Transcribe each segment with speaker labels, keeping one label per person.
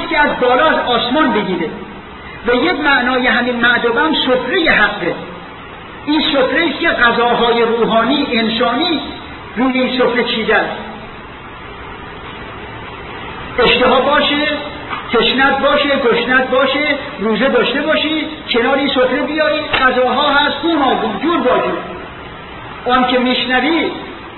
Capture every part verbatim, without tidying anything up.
Speaker 1: که از بالا از آسمان بگیره و یک معنای همین معدوم هم سفره حقه. این سفره است که غذاهای روحانی انسانی روی این سفره چیده است. اشتها باشه، تشنت باشه، گشنت باشه، روزه داشته باشی، کنار این سفره بیایی، غذاها هست گوناگون، جور با جور. آن که میشنوی،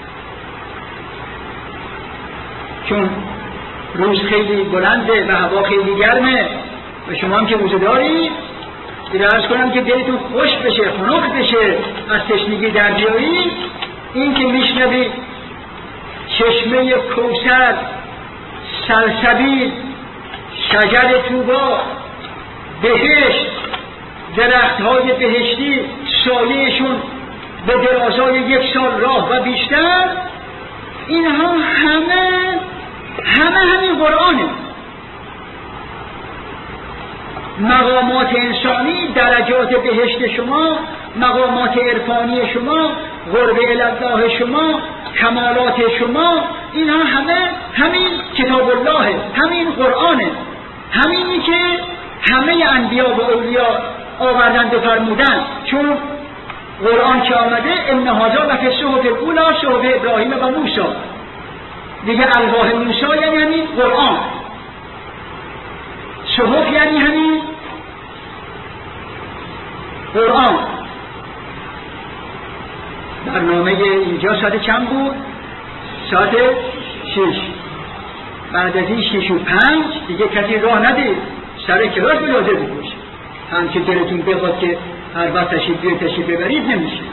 Speaker 1: چون روز خیلی بلنده و هوا خیلی گرمه و شما هم که روزه داری، درست کنم که دلتون خوش بشه، خنک بشه، از تشنگی در بیایی. این که میشنوی چشمه کوثر، سلسبیل، شجر طوبا، بهشت، درختهای بهشتی سایهشون به درازای یک سال راه و بیشتر، اینها همه همه همین قرآنه. مقامات انسانی، درجات بهشت شما، مقامات عرفانی شما، قرب الالله شما، کمالات شما، اینها همه همین کتاب الله، همین قرآنه، همینی که همه انبیا و اولیا آوردن بفرمودن. چون قرآن که آمده ان هذا لفی الصحف الاولی صحف ابراهیم و موسی، دیگه الواح موسی یعنی همین قرآن، صحف یعنی همین قرآن. برنامه اینجا ساعت چند بود؟ ساعت شش. بعد از این شش و پنج دیگه کسی راه ندید، سر کلاس بلازه بگوش، هم که دلتون بخواد که هر وقت تشریف بیاید تشریف ببرید نمیشه.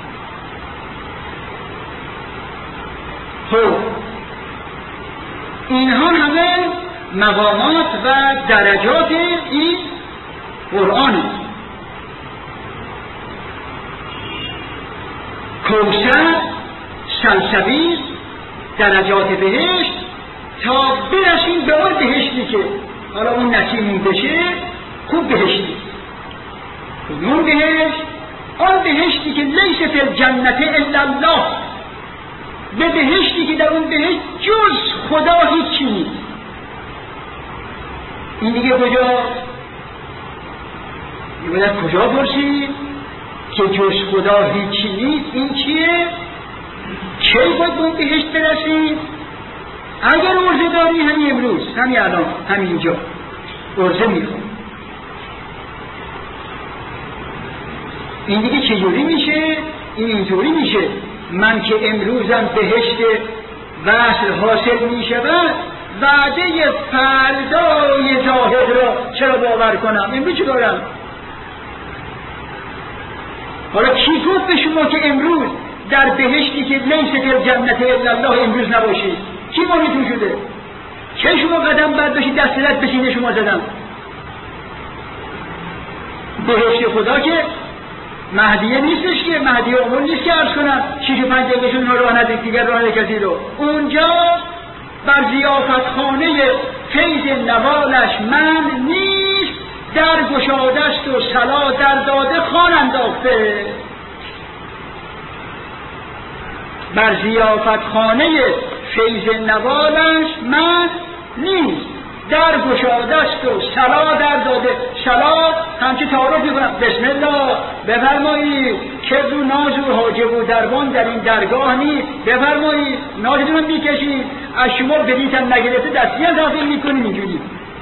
Speaker 1: خب اینها همه مقامات و درجات این قرآن. کوثر، سلسبیل، درجات بهشت، تا برسیم به اون بهشتی که حالا اون نسیمون بشه خوب بهشتی. اون بهشت، اون بهشتی که لیس فی الجنة الا الله، به بهشتی که در اون بهشت جز خدا هیچی نیست. این دیگه کجا؟ باید کجا پرسید که جز خدا هیچی نیست؟ این چیه؟ کی باید اون بهشت برسید؟ اگر عرضه داری همین امروز، همین الان، همین اینجا عرضه میخوام. این دیگه چجوری میشه؟ این اینجوری میشه من که امروزم بهشت وصل حاصل میشود، وعده فردای زاهد را چرا باور کنم؟ امروز چه دارم؟ حالا کی گفت به شما که امروز در بهشتی که لیس فی الجنة الا الله امروز نباشید؟ کی مانیتون شده؟ چه شما قدم برداشتید دست رد به سینه شما زدم؟ بهشت خدا که مهدیه نیستش، که مهدیه امور نیست که عرض کنم شیش و پنج دقیقشون راه ندید دیگر راه کسی رو. اونجا بر ضیافت خانه فیض نوالش من نیست، در گشادست و صلا در داده خان انداخته. بر ضیافت خانه فیض نوالش من نیست، در گشادست و صلا در داده. صلا همچه تعارف میکنم، بسم الله بفرمایید که رو ناز و حاجب و دربان در این درگاه نیست، بفرمایید نازتون رو میکشید، از شما بلیتم نگرفته دستی هم داخل میکنید. اینجوری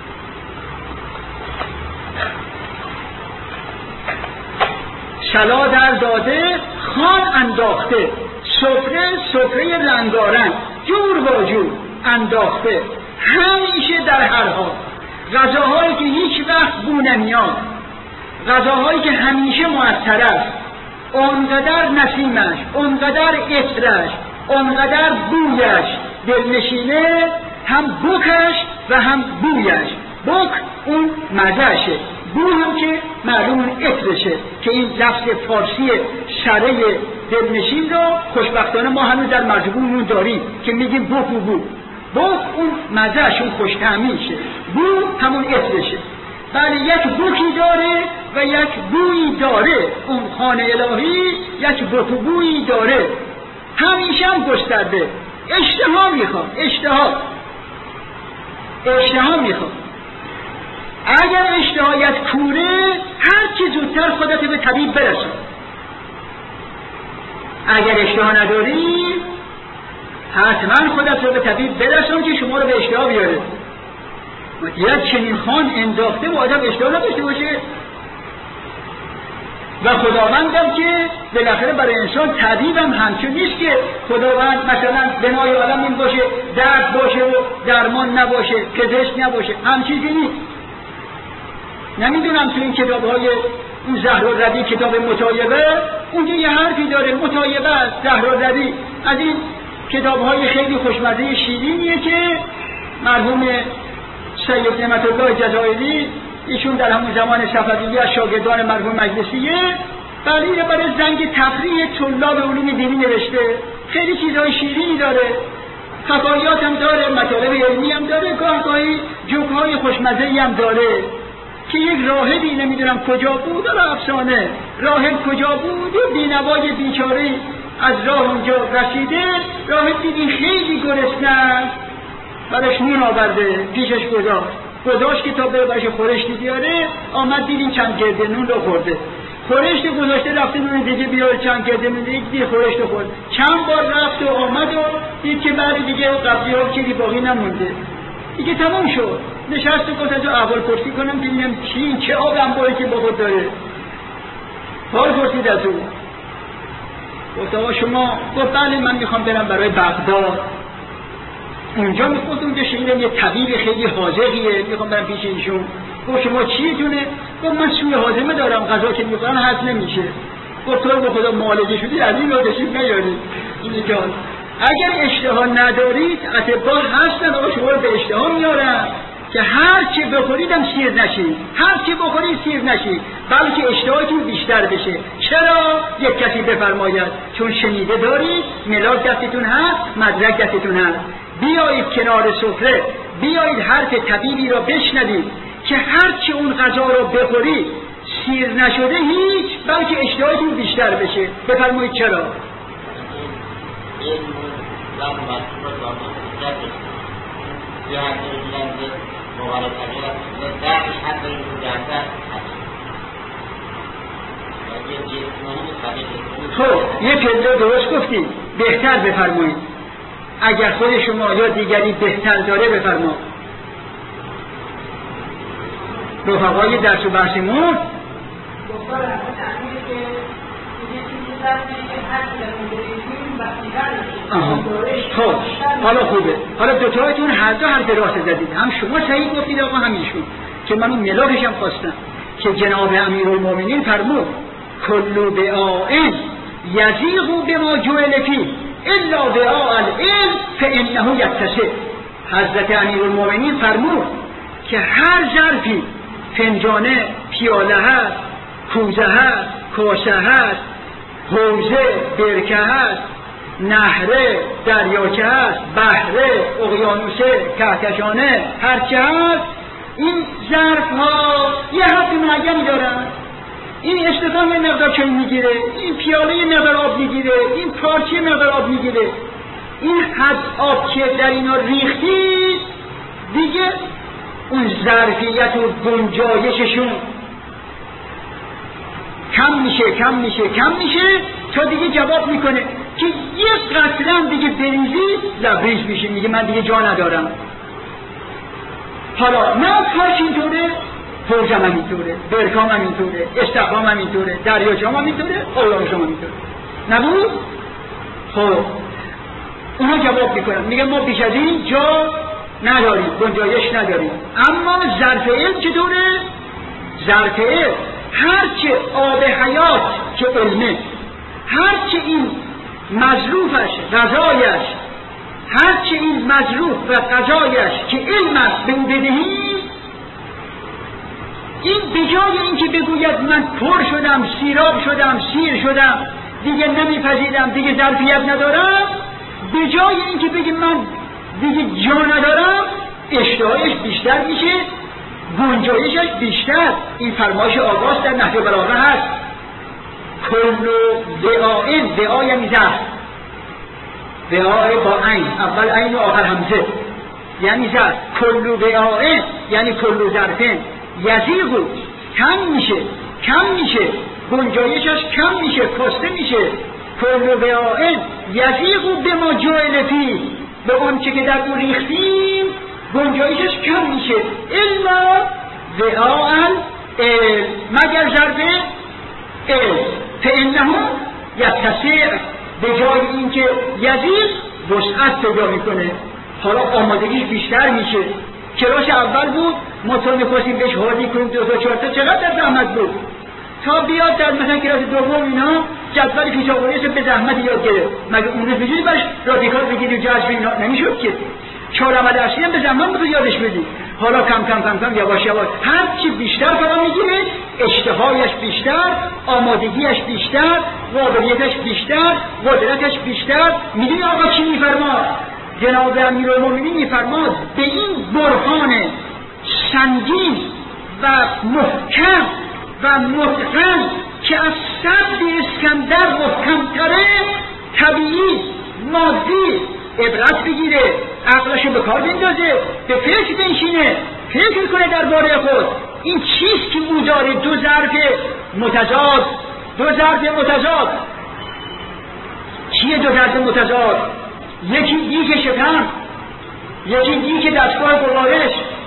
Speaker 1: صلا در داده خان انداخته، سفره سفره رنگارنگ جور با جور انداخته، همیشه در هر حال. غذاهایی که هیچ وقت بو نمیاد، غذاهایی که همیشه معطر است، اونقدر نسیمش، اونقدر عطرش، اونقدر بویش دلنشینه، هم بوکش و هم بویش. بوک اون مزهشه، بو هم که معلوم اون عطرشه، که این لفظ فارسی شره دلنشین رو خوشبختانه ما هنوز در مرجبونمون داریم که میگیم بوک و بو. بوک اون مزهش، اون خوش‌طعمیشه، بو همون عطرشه. بله یک بوکی داره و یک بویی داره، اون خانه الهی یک بوک و بویی داره، همیشه هم گسترده. اشتها میخواد، اشتها اشتها میخواد. اگر اشتهایت کوره، هر چی زودتر خودت به طبیب برسون. اگر اشتها نداری، حتما خودت رو به طبیب برسون که شما رو به اشتها بیاره. یک چنین خان انداخته و آدم اشتها نداشته باشه. و خداوندم که بالاخره برای انسان طبیبم همچون نیست که خداوند مثلا بنای عالم این باشه درد باشه و درمان نباشه، پزشک نباشه، هم چیزی نیست. نمیدونم تو این کتاب‌های اون زهرالربیع، کتاب مطایبه، اونجا یه حرفی داره، مطایبه است، زهرالربیع، از این کتاب‌های خیلی خوشمزه شیرینیه که مرحوم سید نعمت الله جزایری ایشون در همون زمان صفویه از شاگردان مرحوم مجلسیه برای برای زنگ تفریح طلاب علوم دینی نوشته. خیلی چیزهای شیرینی داره، حکایات هم داره، مطالب علمی هم داره، گاهی جوک‌های خوشمزه‌ای هم داره که یک راهبی نمیدونم کجا بود، داره افسانه راهب کجا بود و بینوای بیچاره از راه اونجا رسیده، راهب دیدی خیلی گرسنه برش نون آورده، پیشش گذاشت گذاشت که تا بره برش خورشت بیاره، آمد دیدین چند گرده نون رو خورده، خورشت گذاشته رفته نون دیگه بیاره، چند گرده نون دیگه خورشت خورد، چند بار رفت و آمد و دید که بعد دیگه قبلی ها چیزی باقی نمونده، دیگه تمام شد. نشست و گفت از اول پرسی کنم ببینم چی چه آب انباری که با خود داره. حال پرسید از او، گفت آقا شما؟ گفت بله من میخوام برم برای بغداد. اونجا میخواد اونجا شنیدم یه طبیب خیلی حاذقیه، میخوام برم پیش ایشون. گفت شما چیتونه؟ گفت من سوء هاضمه دارم، غذا که میخورم هضم نمیشه. گفت تو به خدا معالجه شدی از این رو تشریف نیاری. این جان اگر اشتها ندارید اطباء هستن آقا شما رو به اشتها میارن که هر چی بخوریدم سیر نشید، هر چی بخورید سیر نشید، بلکه اشتهاتون بیشتر بشه. چرا؟ یک کسی بفرماید چون شنیده دارید، ملاک دستتون هست، مدرک دستتون هست، بیایید کنار سفره، بیایید حرف طبیبی را بشنوید که هر چی اون غذا رو بخورید سیر نشده هیچ، بلکه اشتهاتون بیشتر بشه. بفرمایید چرا؟ خب یه پله درست گفتید، بهتر بفرمایید. اگر خود شما یا دیگری بهتر داره بفرمایید. رفقای درس و بحثمون آها خب حالا خوبه. حالا دوتایتون هر دو حرف راست زدید، هم شما صحیح گفتید آقا هم ایشون، که من اون ملاکش هم خواستم که جناب امیرالمومنین فرمود کل دعاء یزیغ بما جعل فیه الا دعاء العلم فانه یتصل. حضرت امیرالمومنین فرمود که هر ظرفی فنجانه، پیاله هست، کوزه هست، کاسه هست، حوزه، برکه هست، نهره، دریاچه هست، بحره، اقیانوسه، کهکشانه، هرچه هست، این ظرف ها یه حد معینی دارن. این استفان یه مقدار چای میگیره، این پیاله یه مقدار آب میگیره، این پارچه مقدار آب میگیره. این حد آب که در اینا ریختی دیگه اون ظرفیت و گنجایششون کم میشه کم میشه کم میشه تا دیگه جواب میکنه که یک قطره دیگه بریزی لبریز میشه، میگه من دیگه جا ندارم. حالا نه کاش اینطوره، حوزم هم اینطوره، برکام هم اینطوره، استقام هم اینطوره، دریاچه‌ام هم اینطوره، اقیانوس‌ام هم اینطوره. نبود؟ خب اونا جواب میکنن، میگه ما بیش از این جا نداریم، گنجایش نداریم. اما ظرف علم چطوره؟ ظرف علم هرچه آب حیات که علمه، هرچه این مظروفش غذایش، هرچه این مظروف و غذایش که علم است به او بدهی، این بجای این که بگوید من پر شدم، سیراب شدم، سیر شدم، دیگه نمیپذیرم، دیگه ظرفیت ندارم، بجای این که بگه من دیگه جا ندارم، اشتهایش بیشتر میشه، گنجایشش بیشتر. این فرمایش آغاز در نحو بلاغه هست، کل دعاء، دعا یعنی ظرف، دعا با عین، اول عین و آخر همزه، یعنی ظرف. کل دعاء یعنی کل ظرفین، یزیغو کم میشه کم میشه گنجایشش کم میشه کاسته میشه کل وعاء یزیغو به ما جعل فیه به اون چه که در اون ریختیم گنجایشش کم میشه الا وعاء مگر ظرفه فانه یتسع به جای اینکه یزیغ وسعت پیدا میکنه حالا آمادگیش بیشتر میشه. کلاس اول بود ما تا میخواستیم بهش حالی کنیم دو تا چهار تا چقدر زحمت بود تا بیاد در مثلا کلاس دوم اینا جدول پیچاقوریش به زحمت یاد گرفت مگه اون روز بجوری باش رادیکال بگیری و جذب اینا نمیشد که چهار عمل اصلی هم به زحمت بود یادش بدی. حالا کم کم کم کم یواش یواش هر چی بیشتر فرا میگیره اشتهایش بیشتر آمادگیش بیشتر قابلیتش بیشتر قدرتش بیشتر. میدونی آقا چی میفرماد؟ جناب امیرالمومنین میفرماد به این برهان سنگین و محکم و متقن که از صد اسکندر محکم‌تره طبیعی مادی عبرت بگیره عقلشو به کار بندازه به فکر بنشینه فکر کنه درباره خود این چیست که او داره دو ظرف متضاد دو ظرف متضاد چیه دو ظرف متضاد؟ یکی دیگ شکم یکی دیگ دستگاه گوارش.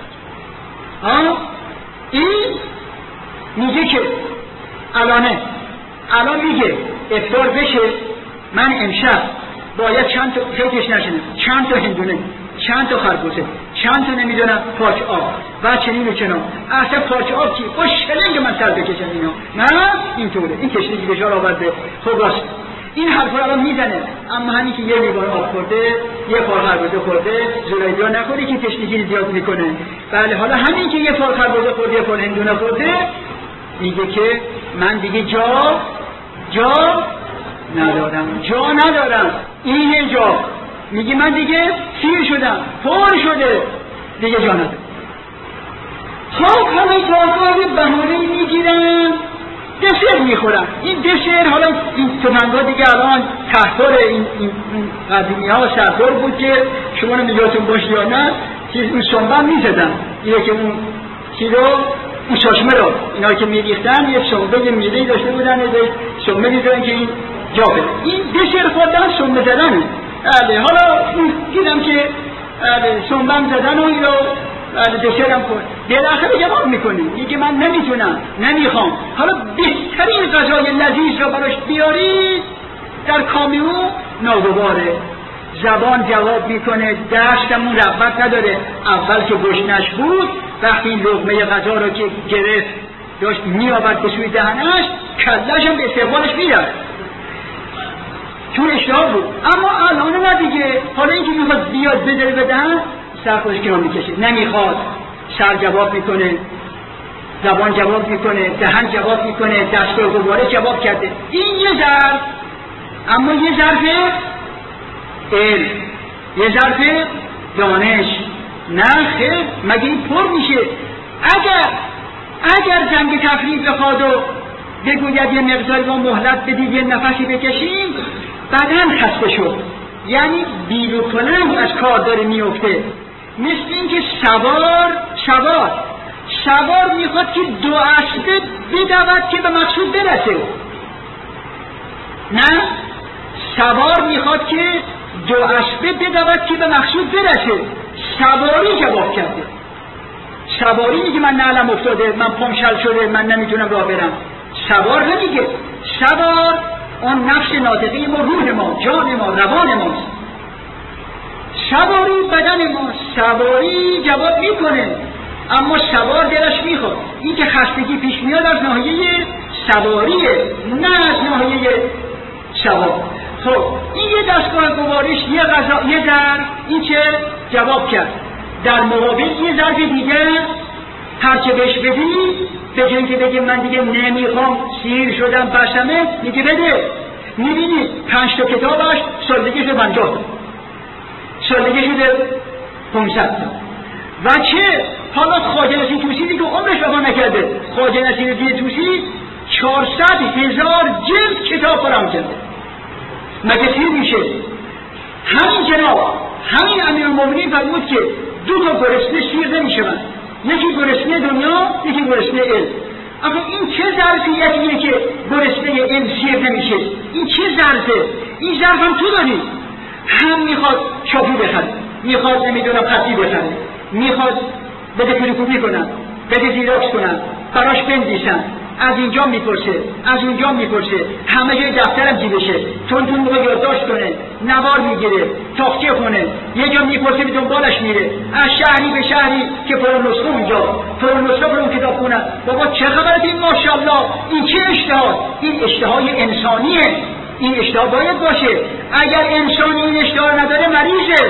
Speaker 1: این میگه که الانه الان میگه افطار بشه من امشب باید چند تا فکرش نشنه چند تا هندونه چند تا خربوزه چند تا نمیدونم پاک آب و چنین و چنان اصلا پاک آب چی؟ با شلنگ من سر بکشم اینا نه اینطوره این کشتگی به جار آورده. خب راست این حرفا الان میزنه اما همین که یه لیوان آب خورده یه پار خربوزه خورده زرایدیا نخوری که تشنگی زیاد میکنه. بله حالا همین که یه پار خربوزه خورده یه پار هندونه خورده میگه که من دیگه جا جا ندارم جا ندارم این جا میگه من دیگه سیر شدم پر شده دیگه جا ندارم. خب همه کارکار بهانه میگیرن دسر میخورن. این دسر حالا این تفنگا دیگه الان تحتار این, این, این قدیمی ها سردار بود که شما نمیگاتون باش یا نه چیز اون سنبن میزدن اینه که اون چی رو اون شاشمه رو اینا که میریختن یه سنبه یه میلهی داشته بودن یه سنبه میزدن که این جا بره. این دسر خوردن سنبه زدنه. بله حالا دیدم که سنبم زدن و این رو دسرم خورد بالاخره جواب میکنی میگه من نمیتونم نمیخوام. حالا بهترین غذای لذیذ رو براش بیاری در کامیو ناگواره زبان جواب میکنه دستمون رغبت نداره. اول که گشنش بود وقتی این لقمه غذا رو که گرفت داشت میآورد به سوی دهنش کله‌ش هم به استقبالش میرفت چون اشتها بود. اما الان نه دیگه حالا اینکه میخواد بیاد بذاره به دهن سر خودش کنار میکشه نمیخواد. سر جواب میکنه زبان جواب میکنه دهن جواب میکنه دستگاه گواره جواب کرده. این یه ظرف اما یه ظرف علم یه ظرف دانش نه خیر مگه این پر میشه. اگر اگر جنگ تفریح بخواد و بگوید یه مقدار با مهلت بدید یه نفسی بکشیم بدن خسته شد یعنی بیل و پلنگ از کار داره میفته. مثل این که سوار سوار سوار میخواد که دو اسبه بدود که به مقصود برسه. نه سوار میخواد که دو اسبه بدود که به مقصود برسه. سواری جواب کرده. سواری میگه من نعلم افتاده من پام شل شده من نمیتونم راه برم. سوار نمیگه. سوار اون نفس ناطقه ما روح ما جان ما روان ماست. سواری بدن ما سواری جواب میکنه اما سوار دلش میخواد. این که خستگی پیش میاد از ناحیه سواریه نه از ناحیه سوار. خب این یه دستگاه گوارش یه غذا یه ظرف این که جواب کرد در مقابل یه ظرف دیگه هر چه بهش بدی به جایی که بگه من دیگه نمیخوام سیر شدم بسمه میگه بده. میبینی پنج تا کتابش سالگی شده پنجاه تا سالگی شده پانصد تا و چه حالا خواجه نصیر طوسی دیگه عمرش وفا نکرده. خواجه نصیر طوسی چهارصد هزار جلد کتاب فرام کرده مگه سیر میشه. همین جناب همین امیرالمومنین فرمود که دو تا گرسنه سیر نمیشوند یکی گرسنه دنیا، یکی گرسنه علم. آخه این چه ظرفیتیه که گرسنه علم سیر نمیشه؟ این چه ظرفه؟ این ظرف هم تو داری. هم میخواد چاپی بخره، میخواد نمیدونم خطی بخره، میخواد بده پریکوپی کنن، بده زیراکس کنن، براش بنویسن، از اینجا میپرسه، از اونجا میپرسه، همه جای دفترم جیبشه، تون تون موقع یادداشت کنه، نوار میگیره، تاقچه کنه، یه جا میپرسه به دنبالش میره، از شهری به شهری که فلان نسخه اونجا، فلان نسخه فلان کتاب خونن. بابا چه خبرت این ماشاءالله؟ این چه اشتها؟ این اشتهای انسانیه. این اشتها باید باشه. اگر انسانی این اشتها نداره مریضه.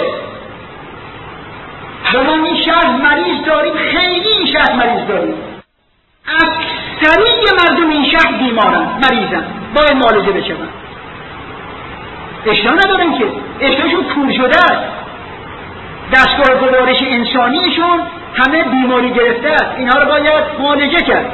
Speaker 1: شما این شهر مریض داریم، خیلی این شهر مریض داریم. اکثریت مردم این شهر بیمارن، مریضن، باید معالجه بشن. اشتها ندارن که، اشتهاشون کور شده است. دستگاه گوارش انسانیشون همه بیماری گرفته است. اینها رو باید معالجه کرد.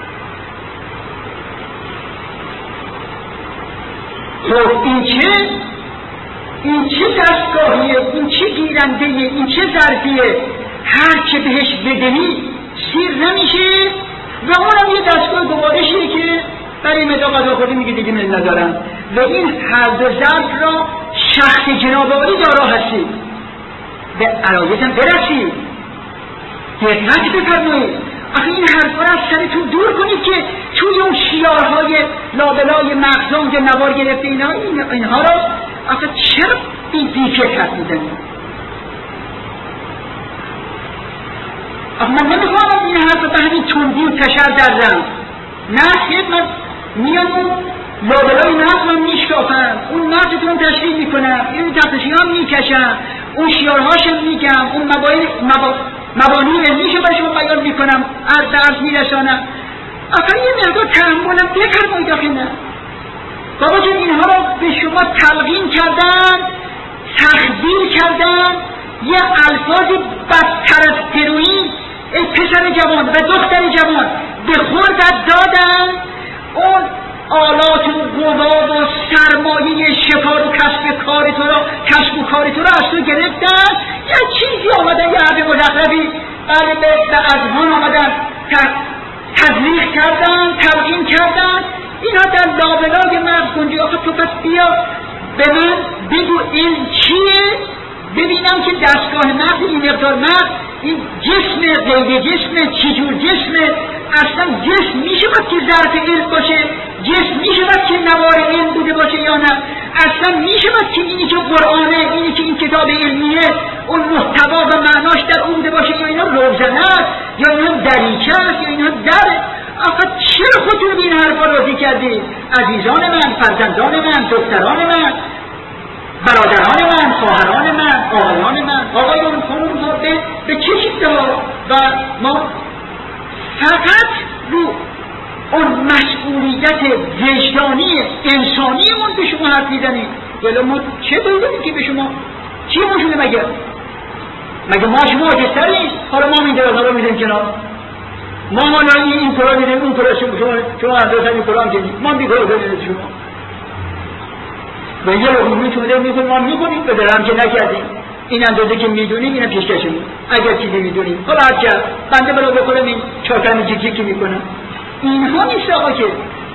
Speaker 1: خب این چه؟ این چه دستگاهیه؟ این چه گیرندهیه؟ این چه ظرفیه؟ هر چه بهش بدهی سیر نمیشه و اونم یه دستگاه گوارشیه که برای مدا غذا خوردی میگه دیگه من ندارم. و این هر دو ظرف را شخص جناب عالی دارا هستید، به عرایزم برسید، دقت بفرمایید. آخه این حرفا را از سرتون دور کنید که توی اون شیارهای لابلای مغزان که نوار گرفته اینا اینها را آخه چرا بی بی فکر میزنید؟ آخه من نمیخوام این حرفا به همین تندی و تشر دردم. نه خیلی من میام اون لابلای مغز رو میشکافم، اون مغزتون تشریح میکنم، این تفتشی هم میکشم، اون شیارهاشم میگم، اون مبانی مبا... مبانی علمیشو برای شما بیان میکنم، از درس میرسانم. آخه یه مقدار تحملم بفرمایید. آخه نه بابا جون، اینها رو به شما تلقین کردن، تخدیر کردن، یه الفاظ بدتر از هروئین ای پسر جوان و دختر جوان به خوردت دادن. اون آلات و قوا و سرمایه شکار و کسب کار تو را، کسب و کار تو را از تو گرفتن. یه چیزی آمدن، یه عرب مزخرفی بله به اذهان آمدن، تزریق کردن، تلقین کردن. اینا در لابلای مغز گنجی. آخه تو پس بیا به من بگو این چیه، ببینم که دستگاه مغز، این مقدار مغز، این جسم غیر جسم، چجور جسم؟ اصلا جسم میشه باید که ظرف علم باشه؟ جسم میشه باید که نوار علم بوده باشه یا نه؟ اصلا میشه باید که اینی که قرآنه، اینی که این کتاب علمیه، اون محتوا و معناش در اون بوده باشه، یا اینا روزنه است، یا اینا دریچه است، یا اینا در؟ آخه چرا خودتون به این حرفا راضی کردید؟ عزیزان من، فرزندان من، دختران من، برادران من، خواهران من، آقایان من، آقایان خانم ها، به, به چه چیزها؟ و ما فقط رو اون مسئولیت وجدانی انسانیمون به شما حرف میزنیم. ولی ما چه بایدیم که به شما چی مونشونه؟ مگه مگه ما شما آجستریم؟ حالا ما این درازها رو میزنیم کنار، ما حالا این کلا میدیم، اون کلا شما شما اندازه این کلا هم کنیم، ما بیکلا کنیم شما و یه لغمونی که میده میکنیم، ما میکنیم به درم که نکردیم. این اندازه که میدونیم اینم پیشکشیم، اگر چیزی میدونیم حالا هرچه بنده برای بکنم این چاکرمی جیکی که میکنم. اینها نیست آقا که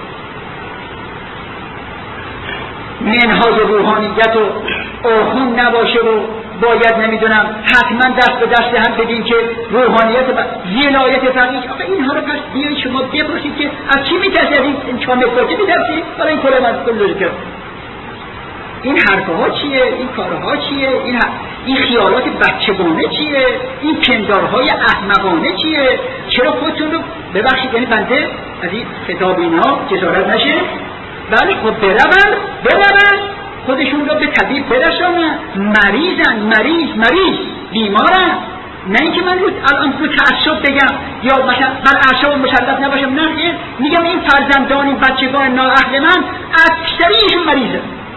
Speaker 1: منهاج روحانیت و آخون نباشه و باید نمیدونم حتما دست به دست هم بدیم که روحانیت و ولایت فقیه. آقا اینها رو پس بیایید شما بپرسید که از چی میترسید؟ این چامه پاچه میترسید؟ حالا این کلا من کل کرد این حرفها چیه؟ این کارها چیه؟ این, این خیالات بچگانه چیه؟ این پندارهای احمقانه چیه؟ چرا خودتون رو ببخشید، یعنی بنده از این خطاب اینها جسارت نشه؟ بله خب برون برون خودشون رو به طبیب برسانن. مریضن، مریض مریض بیمارن. نه اینکه من رو الان رو تعصب بگم یا مثلا بر اعصاب مسلط نباشم، نه، میگم این فرزندان، این بچگان نااهل من اکثریشون مریضه،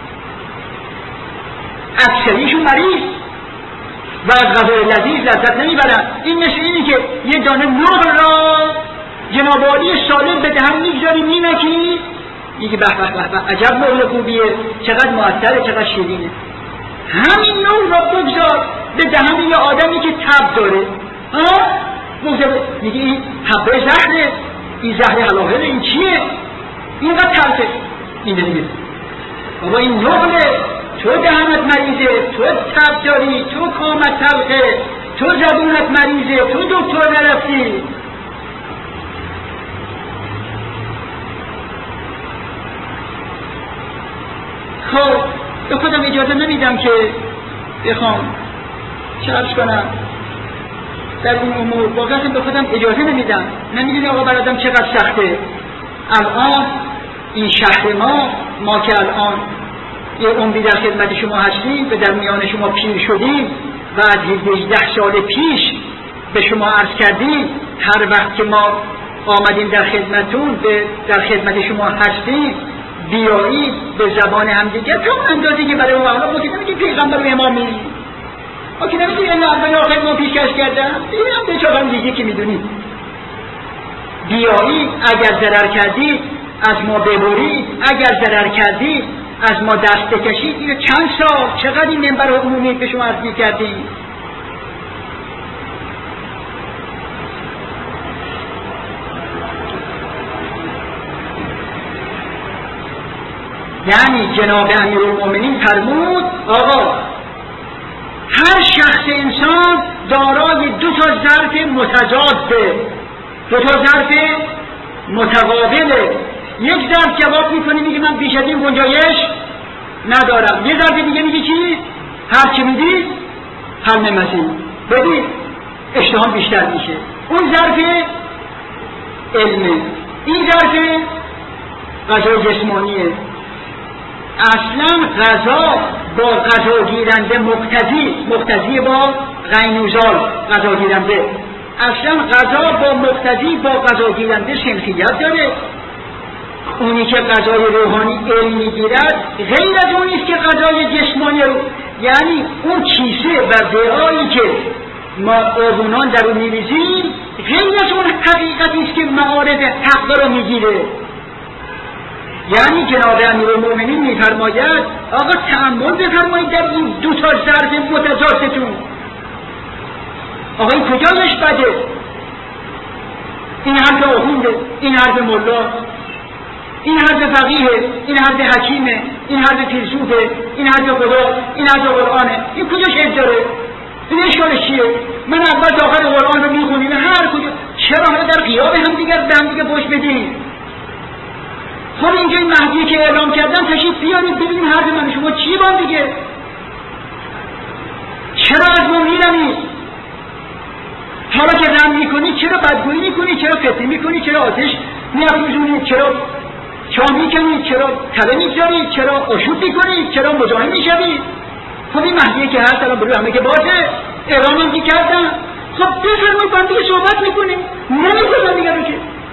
Speaker 1: اکثریشون مریض و از غذای لذیذ لذت نمیبرن. این مثل اینی که یه دانه نقل را جناب عالی سالم به دهن میگذاری مینکی، میگه به به به به عجب نقل خوبیه، چقدر معطره، چقدر شیرینه. همین نقل را بگذار به دهن یه آدمی که تب داره، ها میگه این حبه زهره، این زهر حلاهله، این چیه؟ اینقدر تلخه. این دیگه بابا این نقله، تو دهنت مریضه، تو تب داری، تو کامت تلخه، تو زبونت مریضه، تو دکتر نرفتی. خب به خودم اجازه نمیدم که بخوام چرش کنم در این امور، واقعا به خودم اجازه نمیدم. نمیدونی آقا برادم چقدر سخته. الان این شهر ما ما که الان یه عمری در خدمت شما هستیم و در میان شما پیر شدیم و از هجده سال پیش به شما عرض کردیم هر وقت که ما آمدیم در خدمتون در خدمت شما هستیم بیایید به زبان همدیگه تو اندازی که برای ما حالا ما که نمیگیم پیغمبر و امامی، ما که نمیگیم این اول آخر ما پیشکش کردن، این هم به چاقم دیگه که میدونید. بیایید اگر ضرر کردید از ما ببرید، اگر ضرر کردید از ما دست بکشید. اینو چند سال چقدر این منبر عمومی به شما عرض می‌کردیم. یعنی جناب امیرالمومنین فرمود آقا هر شخص انسان دارای دو تا ظرف متضاده، دو تا ظرف متقابله. یک ظرف جواب میکنه میگه من بیش از این گنجایش ندارم، یه ظرف دیگه میگه چی؟ هر چی میدی هر نمسی بدی اشتهام بیشتر میشه. اون ظرف علمه، این ظرف غذا جسمانیه. اصلا غذا با غذا گیرنده مقتضی، مقتضی با غینوزال غذا گیرنده، اصلا غذا با مقتضی با غذا گیرنده سنخیت داره. اونی که غذای روحانی علم میگیرد غیر از اونیست که غذای جسمانی رو، یعنی اون کیسه و دعایی که ما آبونان در اون میریزیم غیر از اون حقیقتیست که معارض حق رو میگیره. یعنی جناب امیرالمومنین میفرماید آقا تأمل بفرمایید در این دو تا ظرف متضادتون. آقا این کجایش بده؟ این حرف آخونده، این حرف ملا، این حرف فقیه، این حرف حکیمه، این حرف فیلسوفه، این حرف خدا، این حرف قرآنه. این کجاش عیب داره؟ این اشکالش چیه؟ من اول داخل قرآن رو میخونیم هر کجا، چرا حالا در غیاب هم دیگر به هم دیگه پشت بدیم؟ خب اینجا این مهدی که اعلام کردن تشریف بیارید ببینیم حرف من شما چیه با دیگه؟ چرا از ما میرمید؟ حالا که رم میکنید چرا بدگویی میکنید؟ چرا فتنه میکنید؟ چرا آتش میافروزونید؟ چرا چاه میکنید؟ چرا تله میگذارید؟ چرا آشوب میکنید؟ چرا مزاحم میشوید؟ خب این مهدی که هست الان برای همه که باشه اعلام هم کردن. خب بفرمایید با هم دیگه صحبت میکنیم، نمیکنم دیگه رو که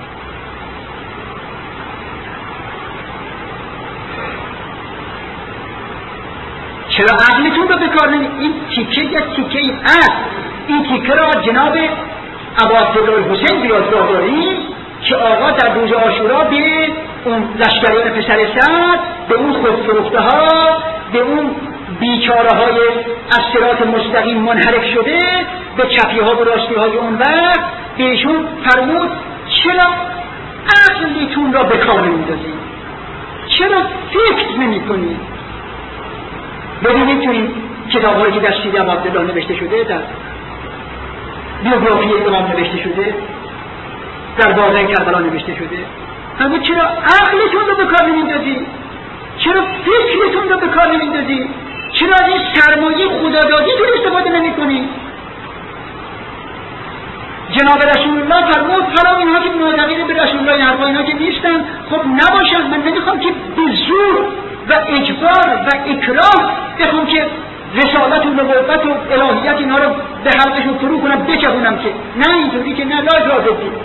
Speaker 1: چرا عقلتون رو بکار نمی؟ این تیکه یا تیکه ای هست. این تیکه را جناب عبدالحسین بیازگاه داریم که آقا در روز عاشورا به اون لشکریان پسر سعد، به اون خودفروخته ها، به اون بیچاره های از صراط مستقیم منحرف شده، به چپی ها و راستی های اون وقت بهشون فرمود چرا عقلتون را بکار نمی‌اندازید؟ چرا فکر نمی‌کنید؟ ببینید تو این کتاب هایی که در سیره عبدالله نوشته شده، در بیوگرافی امام نوشته شده، در واقعه کربلا نوشته شده، اما چرا عقلتون رو به کار نمیندازی؟ چرا فکرتون رو به کار نمیندازی؟ چرا از این سرمایه خدادادیتون استفاده نمی کنی؟ جناب رسول الله فرمود حالا اینها که معتقد به رسول الله این حرفا اینها که نیستن خب نباشن. من نمیخوام که به زور و اجبار و اکراه بخوام که رسالت و نبوت و الهیت اینها رو به حلقشون فرو کنم بچپونم، که نه اینطوری که نه لا اجازه بدید.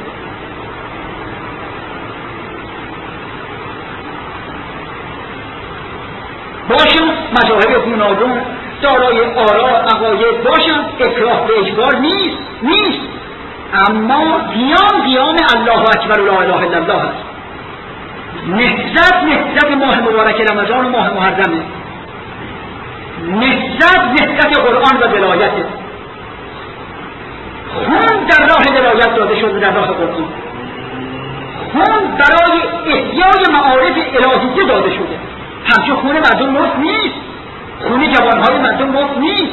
Speaker 1: باشم مذاهب گوناگون دارای آرا عقاید باشم، اکراه به اجبار نیست نیست اما قیام قیام الله اکبر و لا اله الا الله هست. نهضت نهضت ماه مبارک رمضان و ماه محرمه، نهضت نهضت قرآن و ولایته. خون در راه هدایت داده شده در راه قرآن، خون برای احیای معارف الهیه داده شده. همچون خون مردم مفت نیست، خون جوانهای مردم مفت نیست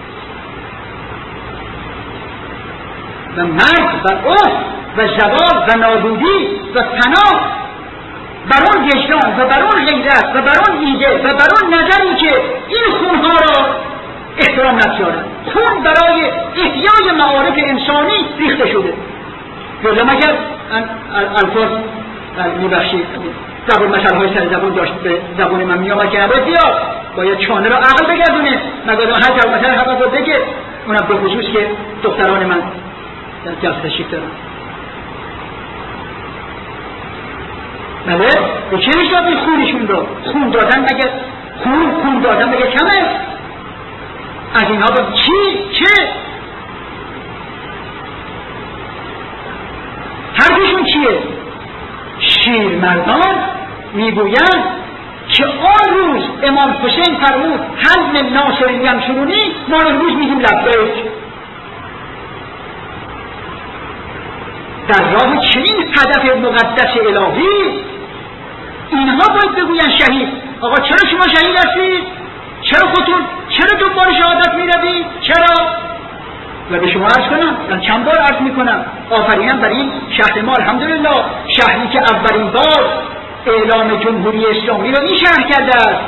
Speaker 1: و مرگ و افت و زوال و نابودی و فنا بر اون وجدان و بر اون غیرت و بر اون ایده و بر اون نظری که این خونها را احترام نگذارند. خون برای احیای معارف انسانی ریخته شده. یادم مگر الفاظ میبخشید زبان مسئله های سر زبان داشت به زبان من میامد که نباید بیا باید چانه را عقل بگردونه مگر هر جا مثلا حقا بود بگه، اونم به خصوص که دختران من در جلسه تشریف دارن. بله به چه حسابی خونشون رو خون دادن مگر خون خون دادن مگر کمه؟ از اینها با چی؟ چه؟ حرفشون چیه؟ شیرمردان میگویند که آن روز امام حسین فرمود حزم ناصر ینصرونی، ما امروز میگیم لبیک. در راه چنین هدف مقدس الهی اینها باید بگوین شهید. آقا چرا شما شهید هستید؟ چرا خودتون چرا دنبال شهادت میروید؟ چرا؟ و به شما عرض کنم، من چند بار عرض میکنم، آفرینم بر این شهر ما الحمدلله، شهری که اولین بار اعلام جمهوری اسلامی رو این شهر کرده است،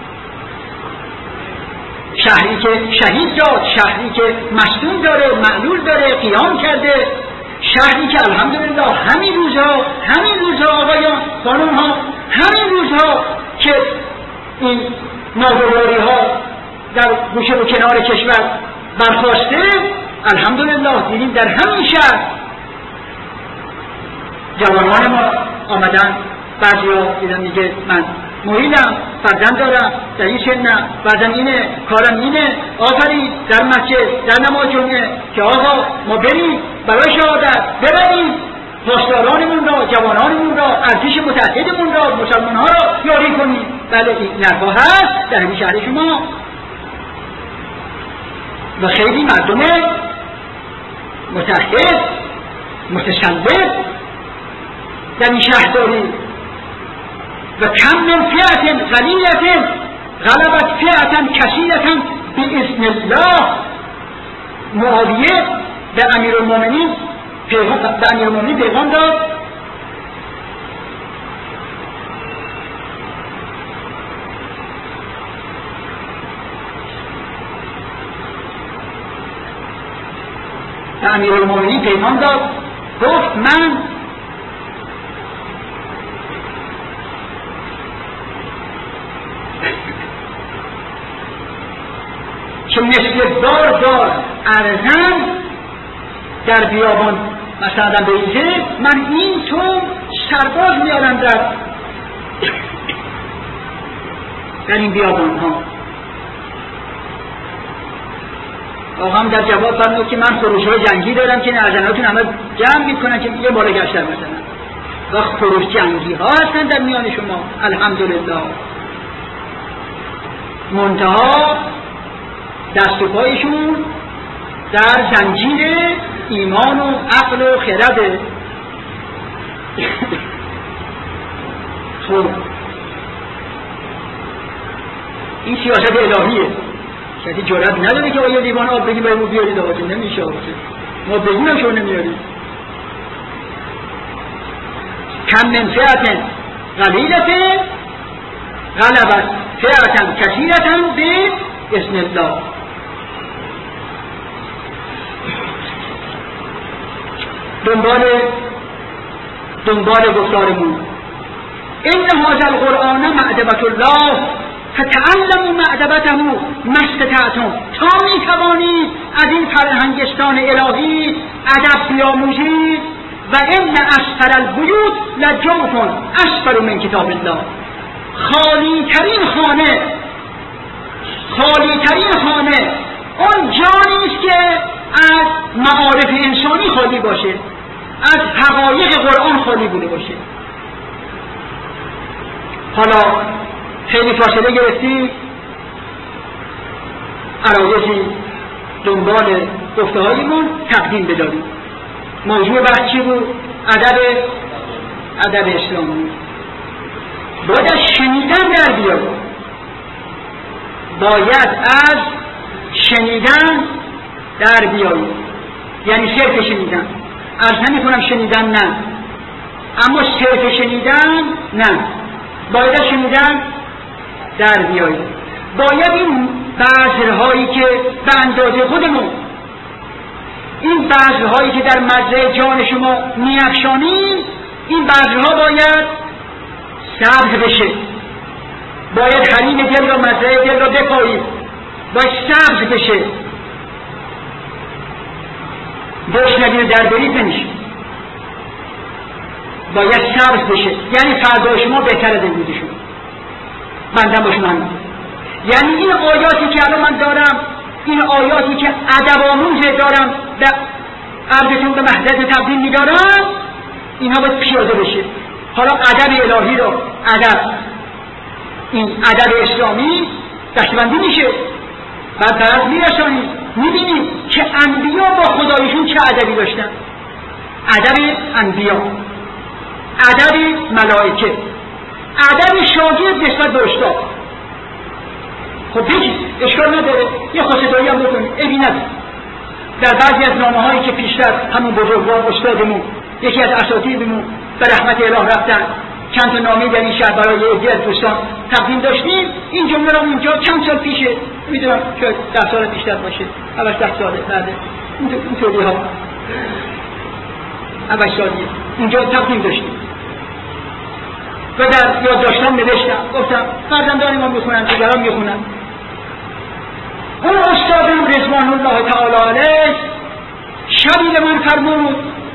Speaker 1: شهری که شهید داد، شهری که مصدوم داره، معلول داره، قیام کرده، شهری که الحمدلله همین روزها همین روزها آقایان خانم ها همین روزها که این ناگواری ها در گوشه و کنار کشور برخواسته، الحمدلله دیدیم در همین شهر جوانان ما آمدن. بعضی ها دیدن میگه من مویلم، فرزند دارم، در این سنم، بعضم اینه، کارم اینه، آفرین در مسجد در نماز جمعه که آقا ما بریم برای شهادت ببریم پاسدارانمون را، جوانانمون را، ارتش متحدمون را، مسلمان ها را یاری کنیم. بله این نرفا هست در همین شهر شما و خیلی مردم متحد متسلط در این شهر داریم. و کم من فئة قلیلة غلبت فئة کثیرة باذن الله. معاویه به امیرالمومنین پیغام به امیرالمومنین پیغام داد به امیرالمومنین پیغام داد گفت من که مثل بار بار ارزن در بیابان مثلا بیزه، من این تو سرباز میارم در در این بیابان ها. آقام در جواب فرمود که من خروش های جنگی دارم که ارزناتون همه جمع میکنن که یه بالا گشتن مثلا و خروش جنگی ها هستن در میان شما الحمدلله. منتها دست و پایشون در زنجیر ایمان و عقل و خرده. خب این سیاست الهیه، کسی جرأت نداره که آیا لیوان آب بگیم باید ما بیارید آقا، نمیشه آقا، ما بگیم هم شما نمیارید. کم من فئة قلیلة غلبت فئة کثیرة باذن الله. دنبال دنبال گفتارمون این هذا القرآن معدبة الله فتعلموا معدبته ما استطعتم، تا می توانید از این فرهنگستان الهی ادب بیاموزید. و ان اسفل البیوت لجوف اسفل من کتاب الله، خالی ترین خانه خالی ترین خانه اون جایی است که از معارف انسانی خالی باشه، از حقایق قرآن خالی بوده باشه. حالا خیلی فاصله گرفتی، عرایزی دنبال گفته هایمون تقدیم بداریم. موضوع بحث چی بود؟ ادب ادب اسلامی. باید از شنیدن در بیاد، باید از شنیدن در بیاد، یعنی صرف شنیدن. عرض نمی کنم شنیدن نه، اما صرف شنیدن نه، باید از شنیدن در بیاد. باید این بذرهایی که به اندازه خودمون، این بذرهایی که در مزرعه جان شما میافشانیم، این بذرها باید سبز بشه، باید حریم دل را، مزرعه دل را بپایید، باید سبز بشه. بشنوید در برید نمیشه، باید سبز بشه، یعنی فردا شما بهتر از امروز شما. بندم با شما هم. یعنی این آیاتی که الان من دارم، این آیاتی که ادب آموز دارم به عرضتون به محضرت تقدیم میدارم، اینها باید پیاده بشه. حالا ادب الهی رو، ادب این ادب اسلامی دستبندی میشه، بعد طرف میرسانید، میبینید که انبیا با خدایشون چه ادبی داشتن. ادب انبیا، ادب ملائکه، ادب شاگرد نسبت به استاد. خب بگید اشکال نداره، یه خواستایی هم بکنید، عیبی نداره. در بعضی از نامه هایی که پیشتر همون بزرگوار استادمون، یکی از اساتیدمون به رحمت اله رفتن، چند تا نامه در این شهر برای عده‌ای از دوستان تقدیم داشتیم. این جمله رو اونجا چند سال پیشه، میدونم شاید ده سال بیشتر باشه، اولش ده ساله بعد اینطوری ها، اولش سالیه اونجا تقدیم داشتیم و در یادداشتم نوشتم، گفتم فرزندان ما میخونن، دیگران میخونن. اون استادم رضوان الله تعالی علیه شبی به من فرمود،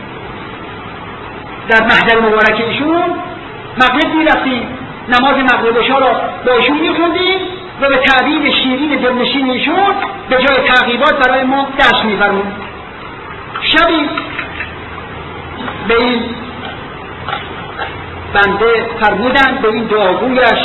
Speaker 1: در محضر مبارک ایشون مغرب میرفتیم، نماز مغرب شا را با ایشون میخوندیم و به تعبیر شیرین دلنشین ایشون به جای تعقیبات برای ما درس میفرمود. شبی به این بنده فرمودن، به این دعاگویش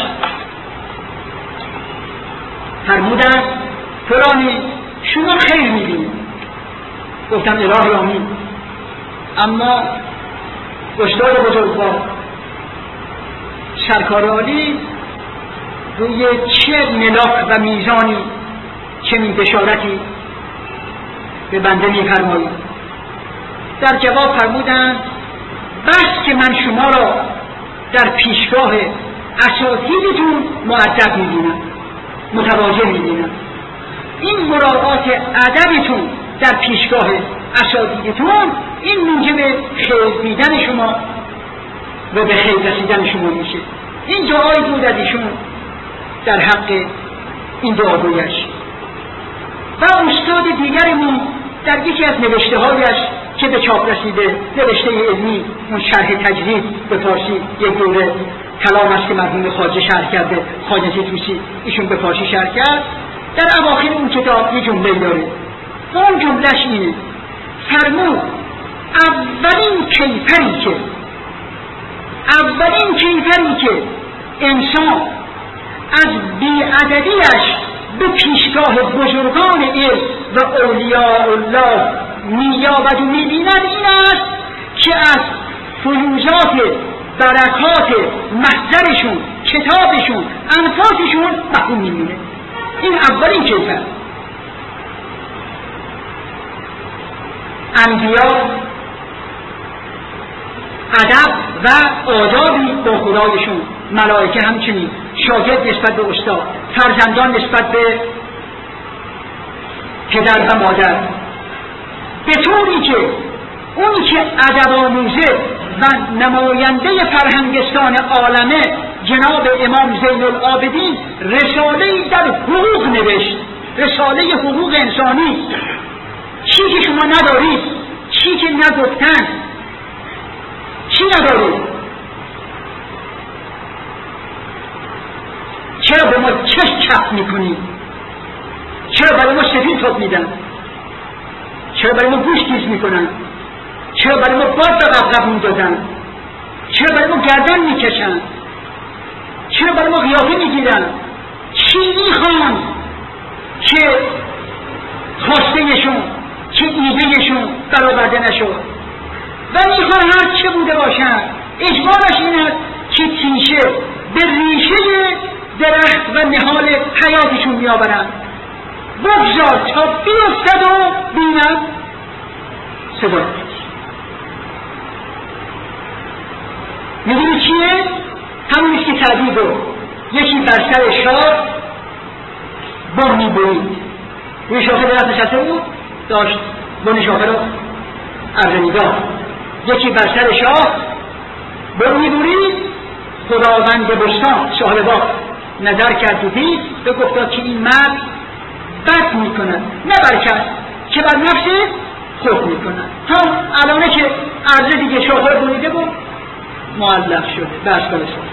Speaker 1: فرمودن فلانی شما خیر میبینید. گفتم الهی آمین. اما استاد بزرگوار سرکار عالی روی چه ملاک و میزانی چنین بشارتی به بنده میفرمایید؟ در جواب فرمودند بس که من شما را در پیشگاه اساتیدتون مؤدب میبینم، متواضع میبینم. این مراعات ادبتون در پیشگاه اساتیدتون، این موجب خیر دیدن شما و به خیر رسیدن شما میشه. این دعایی بود از ایشون در حق این دعاگویش. و استاد دیگرمون در یکی از نوشته هایش که به چاپ رسیده، نوشته علمی، اون شرح تجرید به فارسی یک دوره کلام است که مرحوم خواجه شرح کرده، خواجه طوسی، ایشون به فارسی شرح کرد. در اواخر اون کتاب یک جمله داره و اون جملهش اینه، فرمود اولین کیفری که اولین کیفری که انسان از بی‌ادبیش به پیشگاه بزرگان علم و اولیاء الله می‌یابد و می‌بیند این است که از فیوزات برکات محضرشون، کتابشون، انفاسشون محروم می‌مونه. این اولین کیفر. انبیا ادب و آدابی با خدایشون، ملائکه همچنین، شاگرد نسبت به استاد، فرزندان نسبت به پدر و مادر، به طوری که اونی که ادب آموزه و نماینده فرهنگستان عالمه جناب امام زین العابدین رساله‌ای در حقوق نوشت، رساله حقوق انسانی. چی که شما ندارید، چی که نگفتن، چی ندارید؟ چرا به ما چشم چپ میکنید؟ چرا برای ما سفید توپ میدن؟ چرا برای ما گوش تیز میکنن؟ چرا برای ما باد به قبقب میدادن؟ چرا برای ما گردن میکشن؟ چرا برای ما قیافه میگیرن؟ چی میخوان که خواستهشون، که ایدهشون برآورده نشد و میخوان هر چه بوده باشن اجمالش این است که تیشه به ریشه درخت و نهال حیاتشون میآورند. بگذار تا بیفتد و بینم صدا. میدونی چیه؟ همونیست که تعبیر رو یکی بر سر شاخ بر میبرید، روی شاخه درخت نشسته بود داشت بن شاخه رو عرضه میداد، یکی بر سر شاخ بر میبرید. خداوند بستان صاحب باغ نظر کرد و دید به گفتا که این مرد بد میکند نه برکت که بر نفس خود میکند. تا الانه که عرضه دیگه شاخه رو بریده بود معلق شده به اسفل شاخه.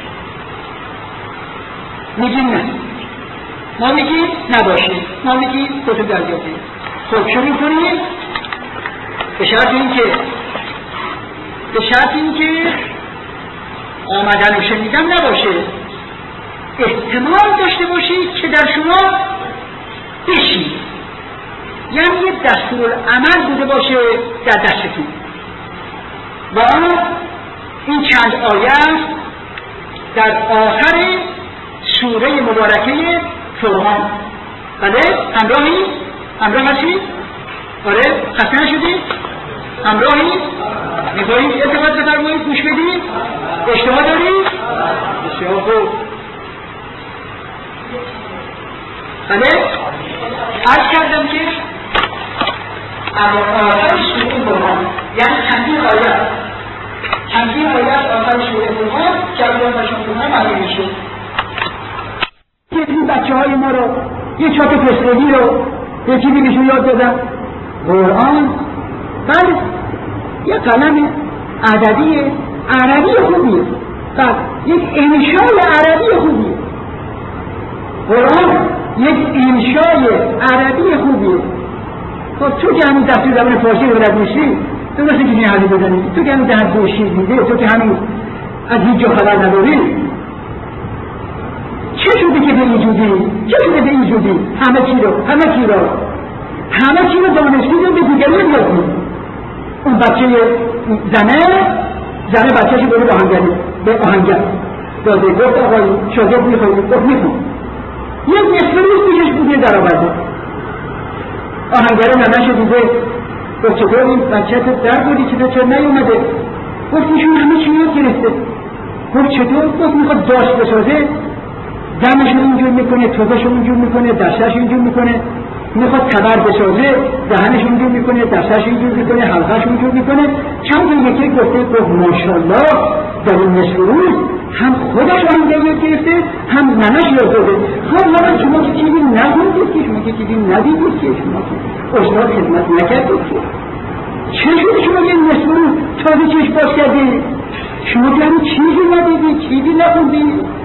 Speaker 1: میگیم نه، ما میگیم نباشه، ما میگیم خودتو دریابی. خب شروع کنیم به شرط این که به شرط این که آمدن و شنیدن نباشه، احتمال داشته باشید که در شما بشید، یعنی یه دستورالعمل بوده باشه در دستتون. و این چند آیه است در آخر سوره مبارکه فرقان. بله همراهی؟ همراه هستید؟ آره خسته نشدید؟ همراهی؟ میخواهید اعتماد بفرمایید گوش بدید؟ اشتها دارید؟ بسیار خوب. بله عرض کردم که آخر سوره فرقان یعنی چندین آیه چندین آیه آخر سوره فرقان جریان و شمرونه معلوم میشه. این بچه های ما رو یه چاک پسرگی رو یه چیزی بهشون یاد دادن قرآن. بله یه قلم ادبی عربی خوبیه، بله یک انشای عربی خوبیه. قرآن یک انشای عربی خوبیه. خب تو که همین دفتر زبان فارسی رو بلد نیستی تو مثل که این حرفی بزنید، تو که همین دهن گوشی دیده، تو که همین از هیچ جا خبر نداری، چه شده که به این جودی؟ چه شده به این جودی؟ همه چی رو همه چی رو همه چی رو دانشتی رو به دیگری رو یاد کنید. اون بچه زنه زنه بچه شو بره به آهنگری به آهنگر داده گفت آقای شاگرد میخوایی گفت میخوام. یک نصف روز پیشش بوده در آورده آهنگره نمشه دیده گفت چطور این بچه تو در بودی چطور چرا نیومده؟ گفت ایشون همه چی یاد گرفته. گفت چطور؟ گفت میخواد داشت بسازه، دمشون اینجور میکنه، توفشون اینجور میکنه، دستش اینجور میکنه، میخواد تبر بسازه دهنش اینجور میکنه، دستش اینجور میکنه، حلقش اینجور میکنه. چند تا یکی گفته گفت ماشاءالله در این نصف روز هم خودش آهنگری یاد گرفته هم ننش یاد داده. خب حالا شما که چیزی نگوندید که شما که چیزی ندیدید که شما که استاد خدمت نکردید که چه شده شما یه نصف روز تازه چشم باز کردید؟ شما که همین چیزی ندیدید، چیزی نخوندید.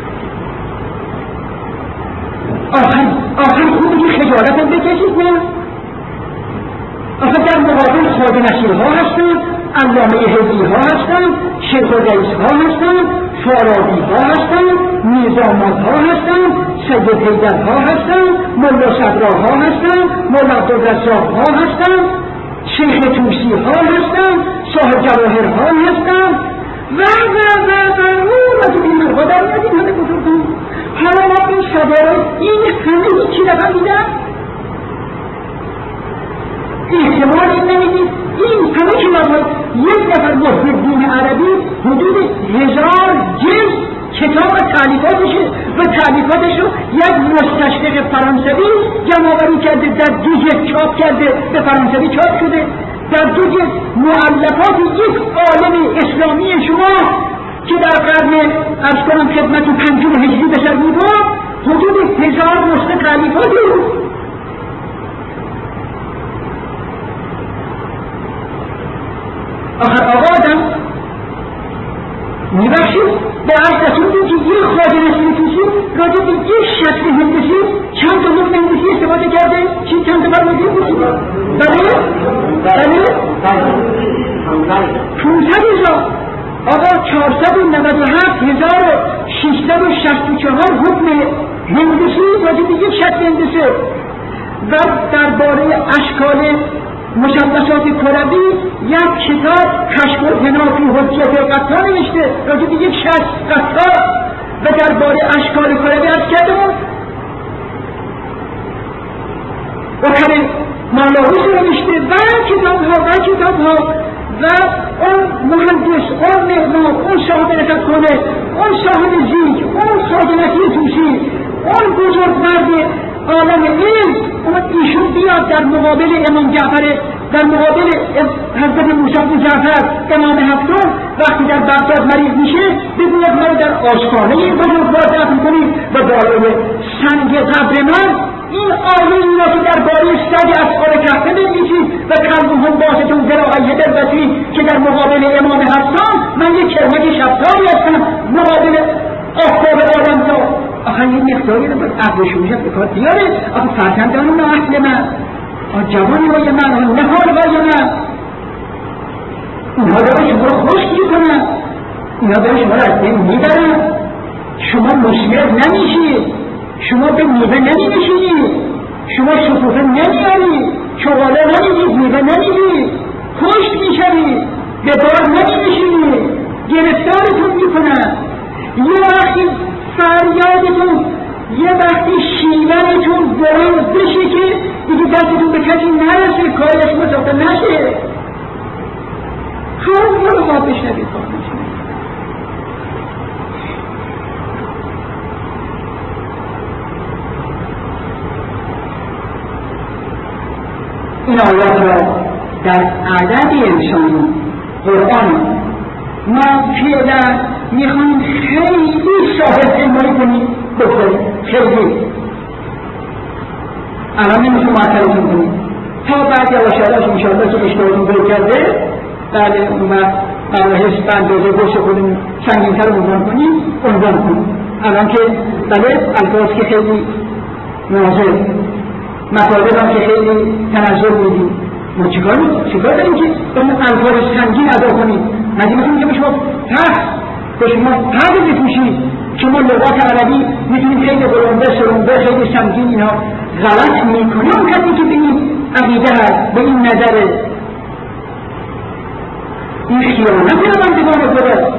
Speaker 1: آخر آخر خوبی که خجالت هم بکشید نه؟ آخر در مقابل خواجه نصیرها هستن، علامه حزبی ها هستن، شیخ الرئیس ها هستن، فارابی ها هستن، میرزا احمد ها هستن، سید حیدر ها هستن، ملا صدرا ها هستن، ملا عبدالرزاق ها هستن، شیخ توسی ها هستن، صاحب جواهر ها هستن و و و و و و تو این مرها در ندیم همه بزرگان. حالا ما این صدارای این همه هیچی رقم میدن؟ احتمال این نمیدید این همه که مرها یک نفر محبت دین عربی حدود هزار جلد کتاب تعلیفاتشه و تعلیفاتش رو یک مستشرق فرانسوی جمع‌آوری کرده، در دو جلد چاپ کرده، به فرانسوی چاپ شده، در دو جلد مؤلفات یک عالم اسلامی شما که در قرن ارز کنم خدمت پنجم هجری به سر بود حدود هزار نسخه تعلیفاتی بود. آخر آقا آدم میبخشید به عرض دستون دید که یک خواجه نصیر توسی راجع به یک شخص هندسی چند تا حکم هندسی استفاده کرده؟ چی چند تا فرمودی بود؟ بله؟ بله؟ پونصد هزار آقا چهارصد و نود و هفت هزار و ششصد و شصت و چهار حکم هندسی راجع به یک شخص هندسه و درباره اشکال مشخصات کروی یک کتاب کشف الحنا فی حجیت قطار نوشته راجع به یک شخص قطار و درباره اشکال کروی عرض کردم و کره مالاویس نوشته و کتاب ها و کتاب ها و اون مهندس، اون معمار، اون صاحب رسدخانه، اون صاحب زیج، اون خاجنتی توسی، اون بزرگمرد عالم علم اومد ایشون بیاد در مقابل امام جعفر، در مقابل حضرت موسی بن جعفر امام هفتم وقتی در بغداد مریض میشه بگوید مرا در آستانه این بزرگوار دفن کنید و بالای سنگ قبر من این آیه‌ای را که درباره سگ اصحاب کهف بنویسید و کلبهم باسطون ذراعیه بالوصیل که در مقابل امام هفتم من یک کرمک شبتاری هستم مقابل آفتاب عالم تا آخه این مقداری رو باید عقلشون به کار بیاره. آخه فرزندان اصل من، آخه جوانی های من، آخه نهار های من، اونها داره شما رو خوش میکنن، اونها داره شما رو از بین میبرن، شما مشمر نمیشید، شما به میوه نمیشید، شما شکوفه نمیارید، چغاله نمیدید، میوه نمیدید، کشت میشوید، به بار نمیشید، گرفتارتون میکنن. یه وقتی فریادتون، یه وقتی شیونتون بلند بشه که دیگه دستتون به کسی نرسه، کارش مسافر نشه. خواهد رو ما بشنوید خواهد بشنوید. این آیات را در عدد انسانی قرآن ما فعلا میخوایم خیلی صاحب علمانی کنیم بکنیم، خیلی الان نمیتونیم معطلتون کنیم تا بعد یواشالاش انشاءالله که اشتهاتون برو کرده بله اون وقت مراحش بندازه گوش خودمون سنگین‌تر عنوان کنیم عنوان کنیم. الان که بله الفاظ که خیلی نازل مطالب هم که خیلی تنظر میدیم ما چیکار میکنیم؟ چیکار داریم که اون الفاظ سنگین ادا کنیم؟ مگه میتونیم که به شما تخت به شما تخت بپوشید شما لغات عربی میتونیم خیلی بلنده سرنده خیلی سنگین اینا غلط میکنیم کسی که به این عقیده هست به این نظره این خیانت بندگان خدا.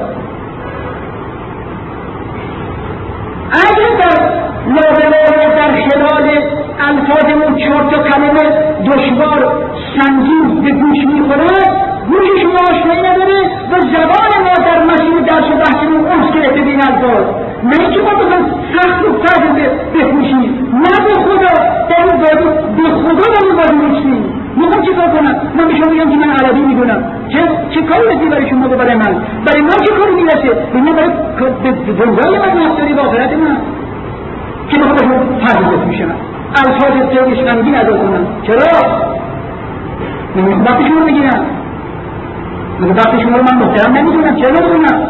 Speaker 1: اگر در لابلای در خلال الفاظمون چهار تا کلمه دشوار سنگین به گوش میخورد گوش شما آشنایی نداره و زبان ما در مسیر درس و بحثمون اونس گرفته به این الفاظ. نه اینکه ما بخوایم سخت و فرد بپوشیم، نه به خدا در اون بازی به خدا در اون بازی نیستیم. میخوام چه کار کنم؟ من به شما میگم که من عربی میدونم چه چه کاری رسی برای شما و برای من؟ برای من چه کاری میرسه؟ به من برای دنیای من مفتاری و آخرت من که بخوام به شما فرد بپوشم الفاظ سیدش غمگین ادا کنم. چرا؟ من وقتی شما بگیرم من وقتی شما رو من محترم نمیدونم. چرا نمیدونم؟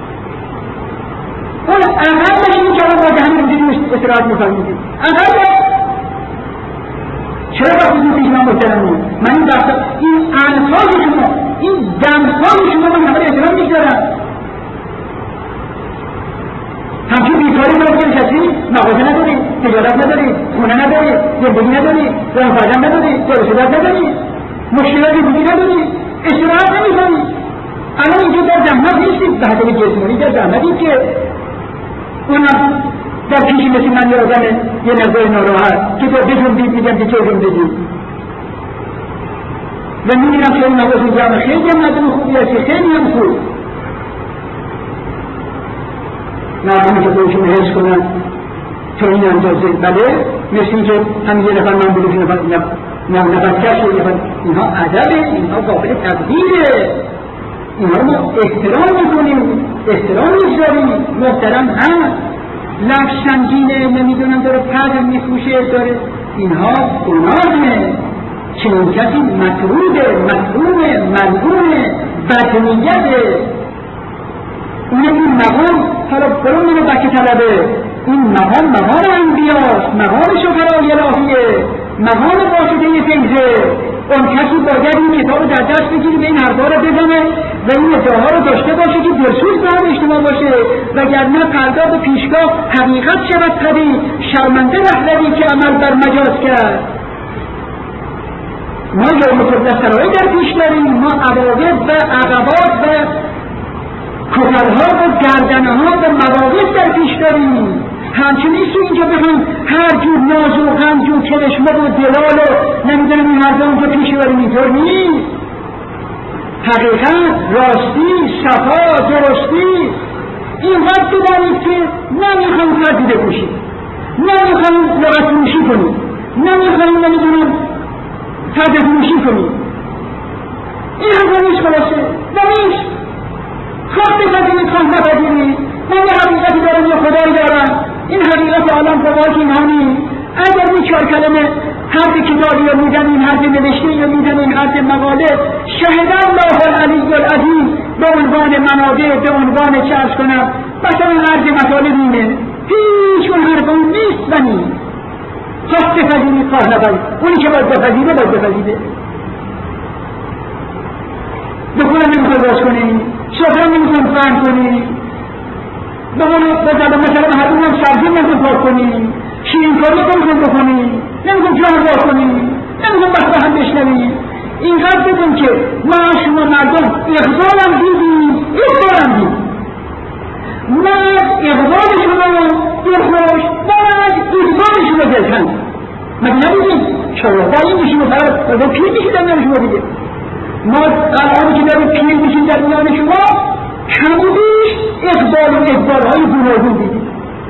Speaker 1: اون اقلش این که الان واجه همین روزی استراحت میفرمودیم اقلش چرا وقتی این پیش من محترم نیم؟ من این وقتا این الفاظ شما این دمخواه شما من همه احترام میگذارم. همچون بیکاری باید که نشستی مغازه نداری، تجارت نداری، خونه نداری، زندگی نداری، زن فرزند نداری، درسدت نداری، مشکلاتی بودی نداری، استراحت نمی‌کنی. الان اینجا در زحمت نیستیم، به حد جسمانی در زحمتیم که اونم در پیشی مثل من یه آدم یه نظر ناراحت که تو بجنبید میگم که چه جنبیدی و می‌بینم خیلی مغازه جمع خیلی هم ندارم خوبی هستی خیلی هم خوب مردمی که خودشون حس کنن تا این اندازه بله مثل این که همین یه نفر من بلوش نفرکش و اینها ادبه، اینها قابل تقدیره، اینها رو ما احترام میکنیم، احترام میذاریم، محترم هم لفظ سنگینه نمیدونم داره پدر میفروشه داره اینها گناهه. چنین کسی مطروده، مطرومه، ملعونه، بدنیته. اون این مقام حالا برون منو بکی طلبه این مقام مقام انبیاست، مقام شفرای الهیه، مقام واسطه فیضه. اون کسی باید این کتاب رو در دست بگیری به این حرفا رو بزنه و این ادعاها رو داشته باشه که درسوز به هم اجتماع باشه وگرنه فردا به پیشگاه حقیقت شود پدید شرمنده رهبری که عمل بر مجاز کرد. ما یوم تبلسرایی در پیش داریم، ما عواقب و عقبات و کفرها و گردنها و مواقف در پیش داریم. همچون نیست اینجا بخواییم هر جور ناز و غمج و کرشمه و دلال و نمیدونم این حرفا اونجا پیش بریم، اینطور نیست. حقیقت، راستی، صفا، درستی اینقدر بدانید که نمیخوایم فردی بکشید، نمیخوایم لغت فروشی کنید، نمیخوایم نمیدونم فرد فروشی کنید. این حرفا نیست خلاصه و نیست. خواه بپذیرید خواه نپذیرید، من یه حقیقتی دارم یه خدایی دارم، این حقیقت عالم فوق‌العاده که اینها نیست. اگر این چهار کلمه حرف کتابی رو میزنیم، حرف نوشته‌ای رو میزنیم، حرف مقاله، شهد الله العلی العظیم به عنوان منابع، به عنوان چه عرض کنم مثلا عرض مطالب اینه، هیچ اون حرف اون نیست و نیست. خواه بپذیرید خواه نپذیرید، اونی که باید بپذیره باید بپذیره. بکنم نمیخواد باز کنی، شفرم نمیخواد فهم کنی، بکنم مثلا حدوم هم سرزیم نمیخواد پاک کنی، شیرین کاری نمیخواد بکنی، نمیخواد جان باز کنی، نمیخواد بحث هم بشنوی. اینقدر بدون که ما شما مردم اقبالم دیدیم، اقبالم دیدیم، من اقبال شما دلخوش، من اقبال شما دلتنگ مگه نبودیم؟ چرا؟ با این میشیم و فرق با پیر میشیم در میان شما دیگه. ما الان که داریم پیر میشیم در میان شما کمودیش اقبال و اقبال های گوناگون دیدیم.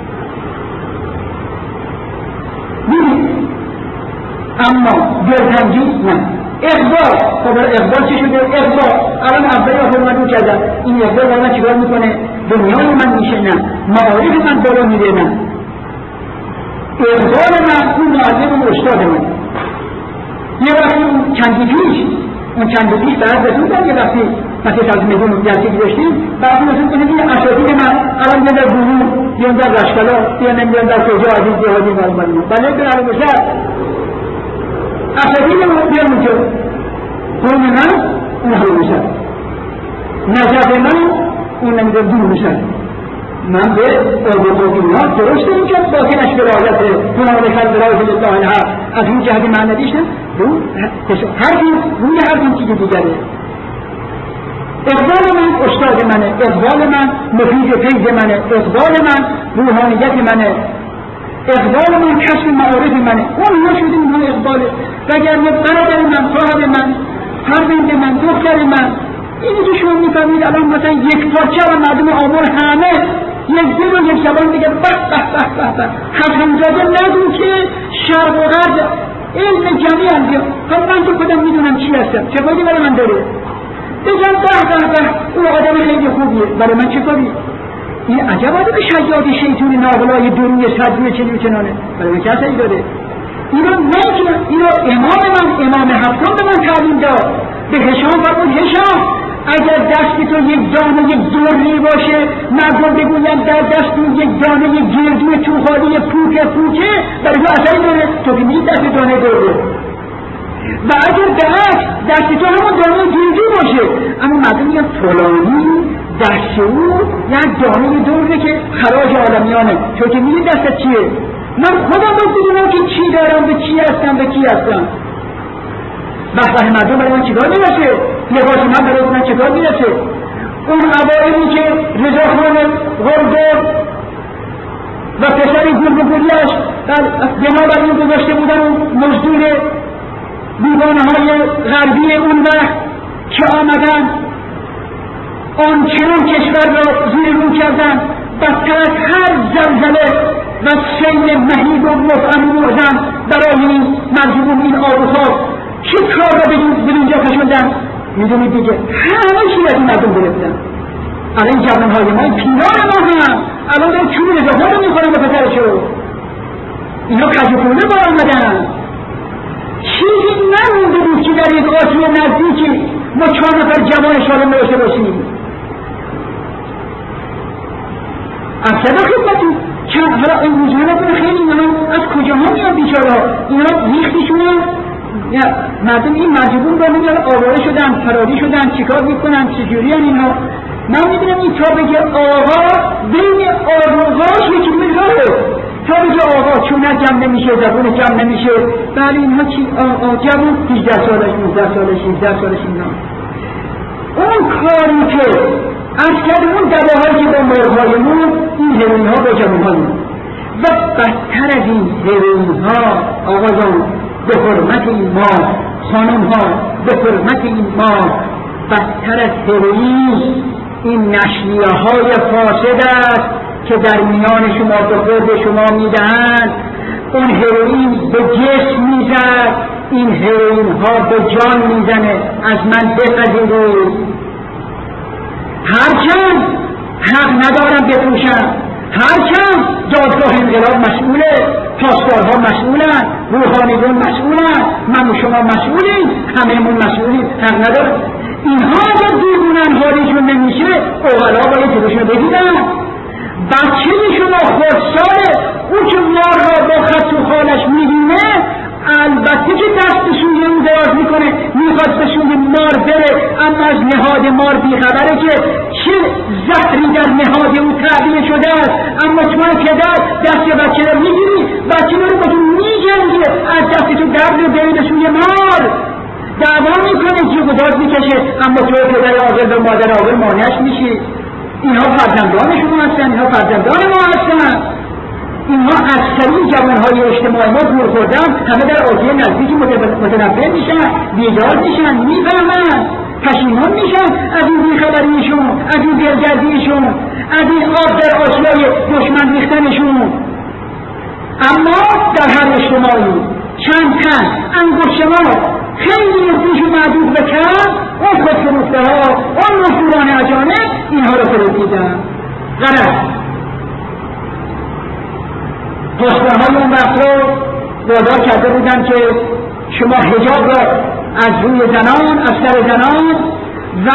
Speaker 1: دیدیم اما دلتنگی نه. اقبال، خب اقبال چی شده؟ اقبال الان اولی ها فرمدون کردن این اقبال الان چیکار میکنه؟ دنیای من میشه نه، معارف من بالا میره نه. اقبال من اون معلم و استاد من. یه وقتی اون چندی پیش اون چندی پیش برد رسوندن، یه وقتی مثل از میدون جلسه گذاشتیم بعد رسول کنید این اساتید من الان بیان در گروه، بیان در رشکلا، بیان نمیان در کجا عزیز جهادی معلومانی بله به علی بشر اساتید من بیان اونجا قوم من اون حلو بشر نجف من اون نمیدون دور بشر. من به آبودی ها درسته این که باطنش برایته کنار خلق برایت الله الحق از این جهت معنیش نه هر دین روی هر دین چیز دیگره. اقبال من استاد منه، اقبال من مفید فیض منه، اقبال من روحانیت منه، اقبال من کسب معارف منه. اونها شده اونها اقباله. وگرنه برادر من، خواهر من، فرزند من، دختر من، اینی که شما میفهمید الان مثلا یک پارچه و مردم آمار همه یک دل و یک زبان دیگه بح بح بح بح بح حسنزاده نگو که شرق و غرب علم جمعی هم بیا. خب من تو خودم میدونم چی هستم، چه فایده برای من داره؟ بزن بح بح بح اون آدم خیلی خوبیه، برای من چه کاری؟ این عجب آدم شیادی شیطون ناغلای دروی صدوی چنی چنانه، برای من چه اثری داره؟ اینو نه اینو امام من امام هفتم به من تعلیم داد. به هشام فرمود هشام اگر دستی تو یک دانه یک دوری باشه مردم بگوید در دستی یک دانه یک گردوی توخالی پوکه پوکه برای تو اثری داره، تو که میگی دست دانه دوره. و اگر دست دستی تو همون دانه گردو باشه اما مردم میگن فلانی دست او یک دانه دوره که خراج عالمیانه، تو که میگی دستت چیه؟ من خودم باید بدونم که چی دارم، به چی هستم، به کی هستم. بحبه مردم برای من چیکار میرسه؟ لباس من برای من چیکار میرسه؟ اون عوائلی که رضاخان غرگرد و پسر گرگوگوریش بنابر این گذاشته بودن مزدور دیوانه های غربی اون وقت که آمدن آنچنان کشور را زیر رو کردن بدتر از هر زلزله و سیل مهیب و مفعم موزن برای این مرزبون این آب و خاک چه کار را به اینجا کشوندن؟ میدونید دیگه همه چی از این مردم گرفتن. الان جوانهای ما پیران ما هم الان دارن چون اضافه رو میخورن به پسرشو، اینا کجوپونه بار آمدن. چیزی نمونده بود که در یک آسیه نزدیکی ما چهار نفر جوان شالم داشته باشیم. از صدا خدمتی چند حالا این روزانه خیلی اینا از کجاها میان بیچاره اینا ریختیشونه یا مردم این مرجبون با میگن آواره شدن، فراری شدن، چیکار میکنن، چجوری هم اینها. من میبینم این تا بگه آقا بین آقاش یکی میگه طوری که آقا چونه کم نمیشه، زبون کم نمیشه. بله اینها چی؟ آقا جوون هجده سالش، نوزده سالش، سیزده سالش اینا. اون کاری که از کرد اون دواهایی که با مرغ‌هایمون، این هروئین ها با جوان‌هایمون و بدتر از این هروئین ها آقایان به حرمت این ما، خانم ها به حرمت این ما، بدتر از هروئین این نشریه های فاسد است که در میان شما به خورد شما میدهند. اون هروئین به جسم میزد، این هروئین ها به جان میزنه. از من بپذیرید، هرچند حق ندارم بپوشم، هرچند دادگاه انقلاب مسئوله، پاسدارها مسئولن، روحانیون مسئولن، من و شما مسئولیم، همه‌مون مسئولیم، حق ندارم. اینها اگر دیدونن حالیشون نمیشه، اوغلا باید جلوشون بگیرن. بچه شما خردساله، اون که مار را با خط و خالش میبینه، البته که دست به سوی اون دراز میکنه، میخواد به سوی مار بره، اما از نهاد مار بیخبره که چه زهری در نهاد اون تعبیه شده است. اما تو پدر دست بچه رو میگیری، بچه رو با تو میجنگه، از دست تو درد رو بری به سوی مار، دعوا میکنه، جیغ و داد میکشه، اما تو پدر عاقل و مادر عاقل مانعش میشی. اینها فرزندان شما هستن، اینها فرزندان ما هستن. اینها اکثری جوانهای اجتماعی ما دور خوردن، همه در آسیای نزدیکی متنبه میشن، بیدار میشن، میفهمن، پشیمان میشن از این بیخبریشون، از این دلگردیشون، از این آب در آسیای دشمن ریختنشون. اما در هر اجتماعی چند تن انگشت ما خیلی پیش و معدود بکرد، اون خودفروخته ها، اون مزدوران اجانب اینها رو فروخیدن. غلط. پاسدارهای اون وقت رو وادار کرده بودن که شما حجاب را از روی زنان، از سر زنان و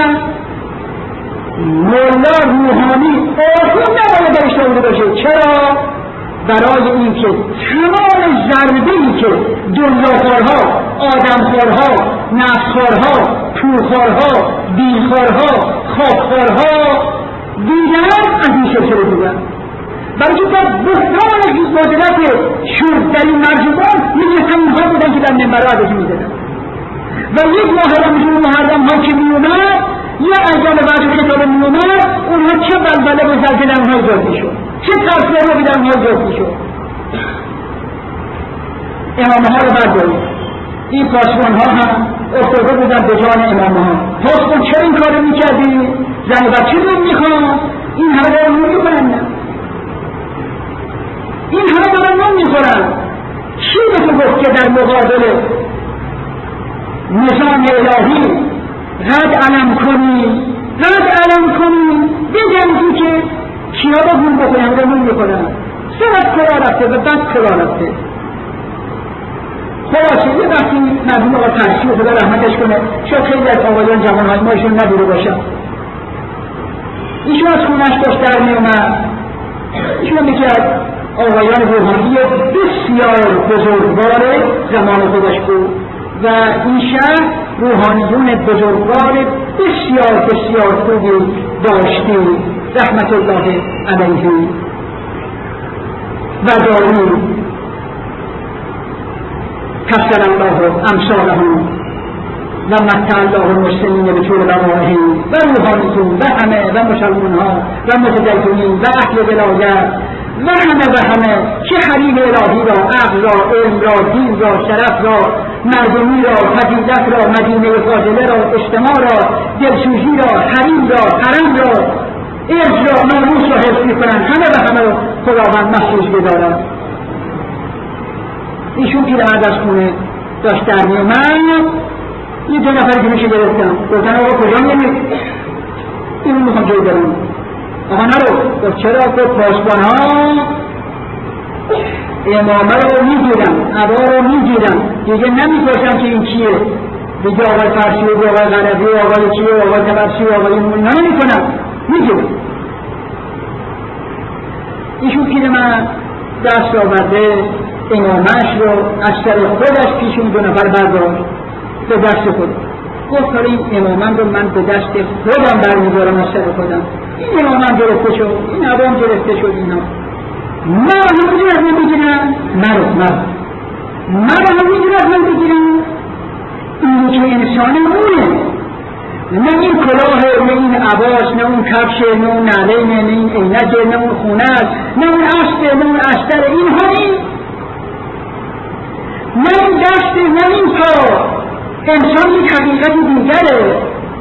Speaker 1: مولا روحانی آخون نباید درش داده باشه. چرا؟ برای این که تمام ضربه‌ای که دنیاخوارها، آدمخوارها، نفسخوارها، پولخوارها، دینخوارها، خاکخوارها دیدن از این سلسله بودن. برای که در بحران حضرت شور در این مرجبان یکی همینها بودن که در منبرها عدشی میزدن و یک ماه رمضان محرم ها که میومد، یه انجام بعد خطاب میومد، اونها چه بلبله و زلزله اونها ایجاد میشد، چه ترسیه رو بیدن اونها ایجاد میشد. امامه ها رو بردارید، این پاسبان ها هم افتاده بودن به جان امامه ها. پاسبان چرا این کارو میکردی؟ زن و بچه رو میخوان، این همه دارن رو میکنن، این همه دارن نام میخورن. چی به تو گفت که در مقابل نظام الهی رد علم کنی، رد علم کنی، بگم که کیا با گون بکنن و نام میکنن. سرد کرا رفته و بد کرا رفته. خلاصه یه وقتی مرحوم آقا ترسی و خدا رحمتش کنه، شاید خیلی از آقایان جوانهای ما ایشون ندیده باشن، ایشون از خونش داشت در میومد. ایشون یکی از آقایان روحانی بسیار بزرگوار زمان خودش بود و این شهر روحانیون بزرگوار بسیار بسیار خوبی داشتی رحمت الله علیه و دارو کسر الله امثالهم و متع الله المسلمین به طول بقائه و روحانیون و همه و مسلمان ها و متدینین و اهل ولایت و همه و همه که حریم الهی را، عقل را، علم را، دین را، شرف را، مردمی را، فضیلت را، مدینه فاضله را، اجتماع را، دلسوزی را، حریم را، حرم را، ارج را، ناموس را حفظ می‌کنند، همه و همه را خداوند محفوظ بدارد. ایشون پیرمرد از خونه داشت در میومد، این دو نفر جلوشو گرفتن، گفتن آقا کجا می‌ری؟ اینو میخوام جای برم. آقا نرو. گفت چرا؟ گفت پاسبان‌ها امامه رو میگیرن، عبا رو میگیرن، دیگه نمیپرسن که این چیه، دیگه آقای فرسی و آقای غربی و آقای چیه و آقای تبرسی و آقای مولینا نمیکنن، میگیرن. ایشون پیرمرد دست آورده امامش رو از سر خودش پیش اون دو نفر برداشت به دست خود. گفت این امامن رو من به دست خودم برمیدارم از سر خودم. این امامن گرفته شد، این عوام گرفته شد. اینا مرا هم میدونی از من بگیرن مرا مرا مرا هم میدونی از من بگیرن اینی که انسان اونه نه این کلاه نه این عباس نه اون کفش نه اون نعلین نه این عینک نه اون خونه نه اون اسب نه اون استر این هایی نه این دست نه این پا انسان یک حقیقت دیگره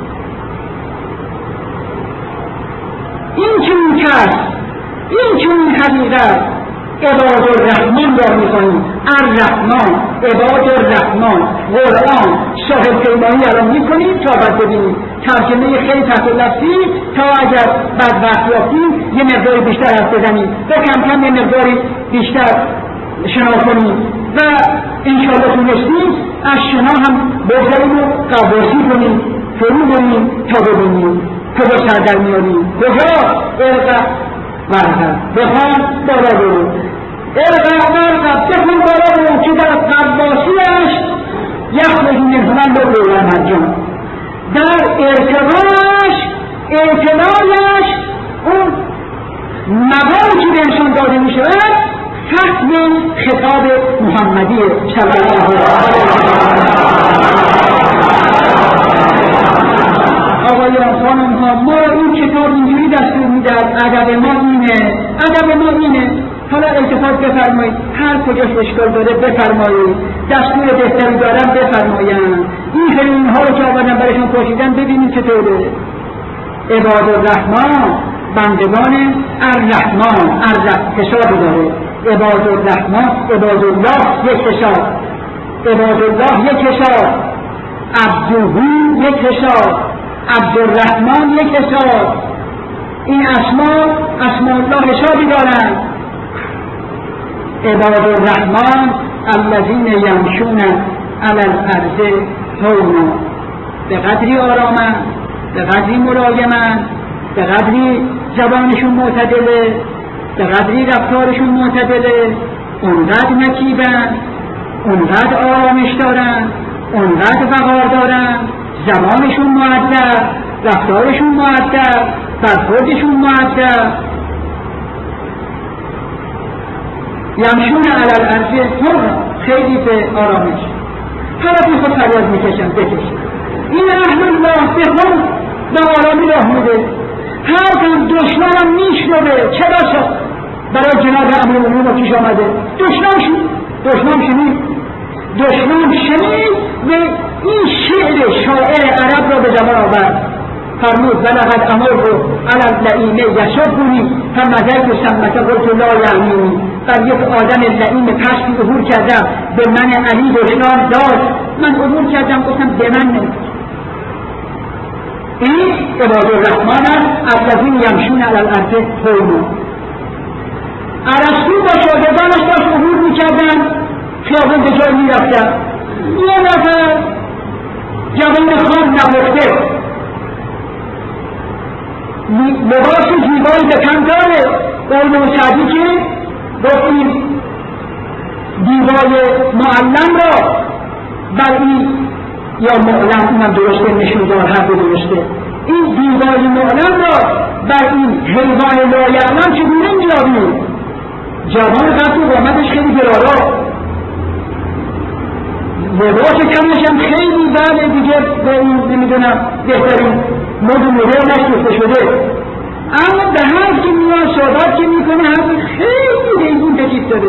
Speaker 1: این چون کس این چون حقیقت عباد الرحمن را می‌خوانیم الرحمن عباد الرحمن قرآن صاحب پیمانی الان می‌کنیم تا بعد ببینیم ترجمه خیلی تحت لفظی تا اگر بعد وقت یافتیم یه مقداری بیشتر حرف بزنیم و کم کم یه مقداری بیشتر شنا کنیم و انشاءالله تونستیم از شنا هم بگذاریم و قواسی کنیم فرو کنیم تا ببینیم کجا سر در میاریم کجا ارقا ورقا بخوان بالا برو ارقا ورقا بخوان بالا برو که در قواسیش یخلقی منهمن رو بولن مرجان در ارتقاش اعتلالش اون مقامی که به انسان داده می شود فهم خطاب محمدی صلی الله علیه آقایان خانم ها ما این کتاب اینجوری دستور میدهد ادب ما اینه ادب ما اینه حالا التفات بفرمایید هر کجاش اشکال داره بفرمایید دستور بهتری دارم بفرمایند این خیلی اینها رو که آمدن برایشون پرسیدن ببینید چطوره عباد الرحمن بندگان الرحمن الرحمن حساب داره عباد الرحمن عباد الله یک حساب عباد الله یک حساب عبدالله یک حساب عبدالرحمن یک حساب این اسما اسما الله حسابی دارند عباد الرحمن الذین یمشون علی الارض هونا به قدری آرامند به قدری ملایمند به قدری زبانشون معتدله به قدری رفتارشون معتدله اونقدر نکیبند اونقدر آرامش دارند اونقدر وقار دارند زبانشون مؤدب رفتارشون مؤدب برخوردشون مؤدب یمشون علی الارض هونا خیلی به آرامش طرفی خود فریاد میکشن بکشن این اهل الله به هم به آرامی راه میده هر کم دشمنم میشنوه چرا شد برای جناب امیرالمومنین با پیش آمده دشمن شد دشمن شنید دشمن شنید و این شعر شاعر عرب را به زبان آورد فرمود ولقد امره علی اللئیم یسبنی فمضیت ثمة قلت لا یعنینی بر یک آدم لئیم پستی عبور کردم به من علی دشمن داد من عبور کردم گفتم به من نمید این عباد الرحمن است الذین یمشون علی الارض هونا ارسطو با شاگردانش داشت عبور میکردن خیابان به جای میرفتن یه نفر جوان خان نبخته لباس زیبایی به تن داره قول سعدی که گفتیم دیوای معلم را بر این یا معلم اینم درسته نشوندار هر دو درسته این دیوای معلم را بر این حیوان لایعلم چگونه می‌یابیم جوان قد و قامتش خیلی گرارا لباس کمش هم خیلی بله دیگه به این نمیدونم بهترین مد و مدرنش گفته شده اما به هر که میان صحبت که میکنه هر خیلی ریزون تکیف داره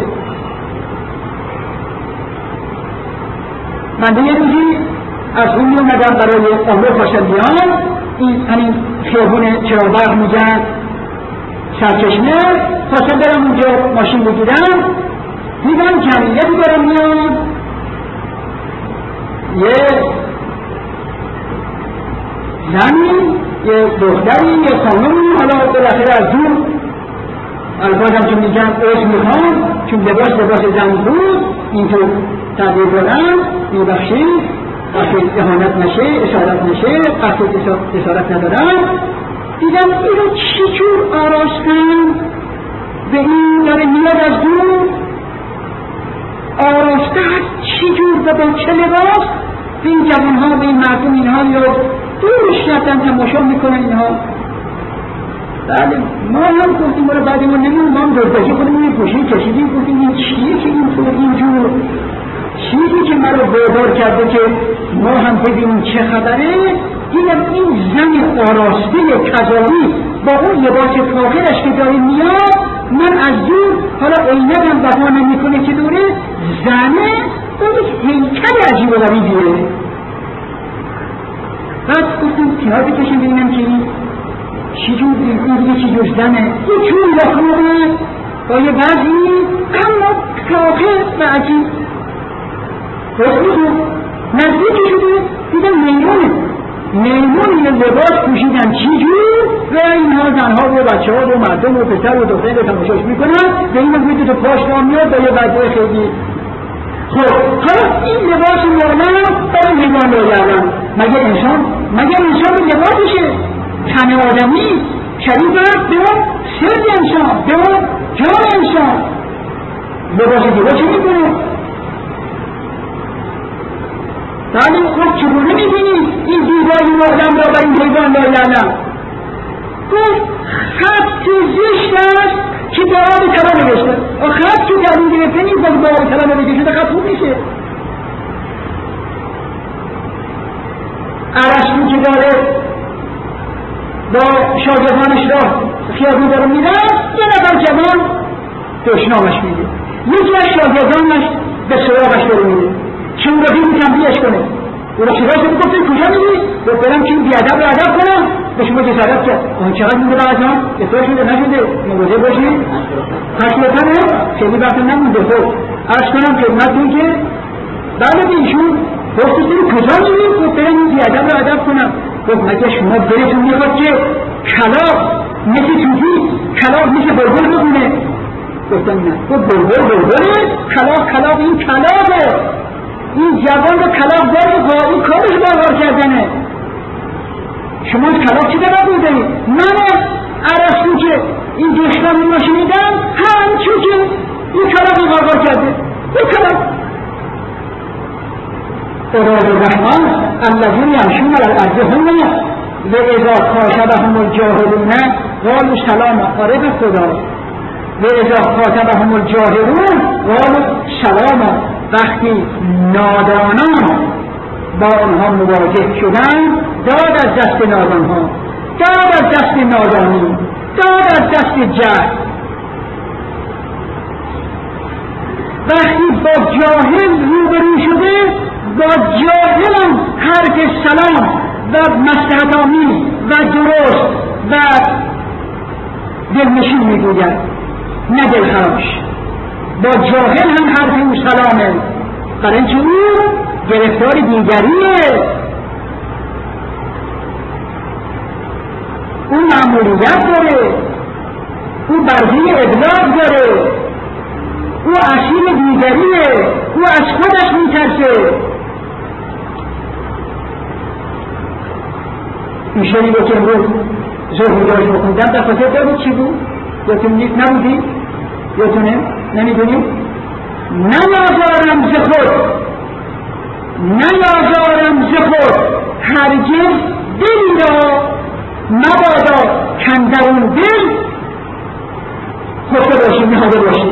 Speaker 1: من یه روزی از اون اومدم برای عمر پاشندیان این همین خیابون چراغبرق میگن سرچشمه خواستم برم اونجا ماشین بگیرم دیدم کمیتی دارم میان یه زنی یه دختری یه خانمی حالا بالاخره از دور الفاظم چون میگم عذر میخوام چون لباس لباس زن بود اینطور تغییر دادم میبخشید وقتی اهانت نشه اشارت نشه قصد اشارت ندارم دیدم اینو چی جور آراستن به این داره میاد از دور آراسته هست چی جور و با چه لباس به این جوان ها به این مردم اینها یا دورش رفتن تماشا میکنن اینها بله ما هم گفتیم برای بعد ما نمیم ما هم دردکی خودمون یه پوشی کشیدیم گفتیم این چیه که اینطور اینجور چیزی که ما رو بردار کرده که ما هم ببینیم چه خبره. دیدم این زن آراسته کذایی با اون لباس فاخرش که داره میاد، من از دور حالا عینکم وفا نمیکنه که دوره زنه اون هیکل عجیب و غریبیه. بعد گفتیم پیار بکشیم ببینم که این چجور این دیگه چجور زنه، یه چون لخوبه با یه بعضی اما فاخر و عجیب. رسیدیم نزدیک شده دیدم میمونه میمون یه لباس پوشیدن چجور و اینها زنها و بچه ها و مردم و پسر و دختر رو تماشاش میکنن و این وقتی تو پاش را میاد با یه بچه خیلی. خب حالا این لباس مولانا برای حیوان رو کردن، مگه انسان مگه انسان به لباسشه تن آدمی شریف هست به اون سر انسان به اون جان انسان لباس دیگه چه میکنه؟ بله خب چگونه میبینید این دیوایی آدم را بر این حیوان لا یعلم؟ گفت خط زشت است که به آب طلا نوشته. خط که در این گرفته نیست باید به آب طلا نوشته شده خط خوب میشه. ارسطو که داره با شاگردانش را خیابون داره میرن، یه نفر جوان دشنامش میده، یکی از شاگردانش به سراغش داره میده که اون را دید تنبیهش کنه. او را سراغش رو گفته کجا میدی؟ گفت برم که این بیادب رو ادب کنم. به شما جسارت کرد آن چقدر مونده بعد هم افتار شده نشده مواجه باشید خشمتنه خیلی وقت نمونده. خب عرض کنم خدمتتون که بله به ایشون گفت کجا میدی؟ گفت برم این بیادب رو ادب کنم. گفت مگه شما دلتون میخواد که کلاغ مثل توتی کلاغ مثل بلبل بگونه؟ گفتم نه. گفت بلبل بلبله کلاغ کلاغ این کلاغه. این جوان رو کلاغ داره این کارش باربار کردنه. شما کلاغ چی داره بوده اید؟ من ارسطو که این دشمن رو شنیدم همچون که این کلاغ باربار کرده این کلاغ عباد الرحمن الذین یمشون علی الارض هونا و اذا خاطبهم الجاهلون قالوا سلاما. آره به خدا و اذا خاطبهم الجاهلون قالوا سلاما. وقتی نادانان با آنها مواجه شدن داد از دست نادانها، داد از دست نادانی، داد از دست جهل. وقتی با جاهل روبرو شده با جاهلم حرف سلام و مصلحت آمیز و درست و دلنشین میگوید نه دلخراش. با جاهل هم حرف او سلامه، برای اینکه او گرفتار دیگریه، او مأموریت داره، او برده ابلاغ داره، او اسیر دیگریه، او از خودش میترسه. این شریف رو که امروز ظهر داشت بخوندم در خاطر دارید چی بود؟ یادتون نبودی؟ یادتونه؟ نمیدونی؟ نیازارم ز خود نیازارم ز خود هرگز دلی را مبادا کاندرون دل خفته باشی نهاده باشی.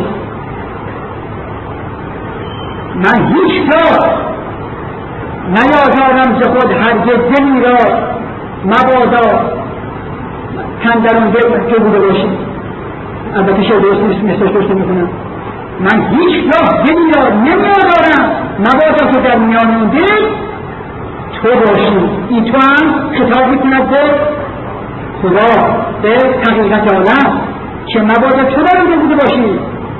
Speaker 1: من هیچ را نیازارم ز خود هرگز دلی را مبادا کاندرون دل که بوده باشی. البته شاید درست نیست مثلش درست میکنم. من هیچ راه دلی را نمیآورم مبادا که در میان اون دل تو باشی. این تو هم خطاب میکند به خدا، به حقیقت عالم که مبادا تو در اون بوده باشی.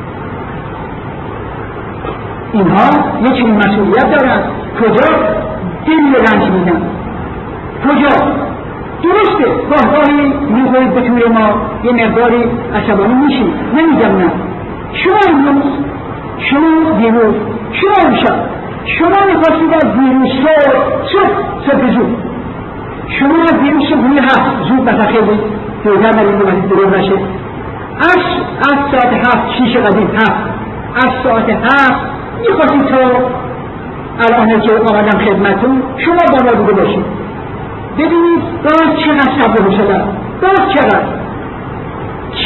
Speaker 1: اینها یک چنین مسئولیت دارن. کجا دلی رنج میدن؟ کجا؟ درسته گاهگاهی میخورید به طور ما یه مقداری عصبانی میشید، نمیگم نه. شما امروز شما دیروز شما امشب شما میخواستید از دیروز صبح صبح صبح زود شما از دیروز صبح هفت زود بسا خیلی دوگر در این دومتی درور نشه از از ساعت هفت شیش قدیم هفت از ساعت هفت میخواستید تا الان که آمدم خدمتون شما با ما بوده باشید. ببینید باز چقدر صبر و حوصله، باز چقدر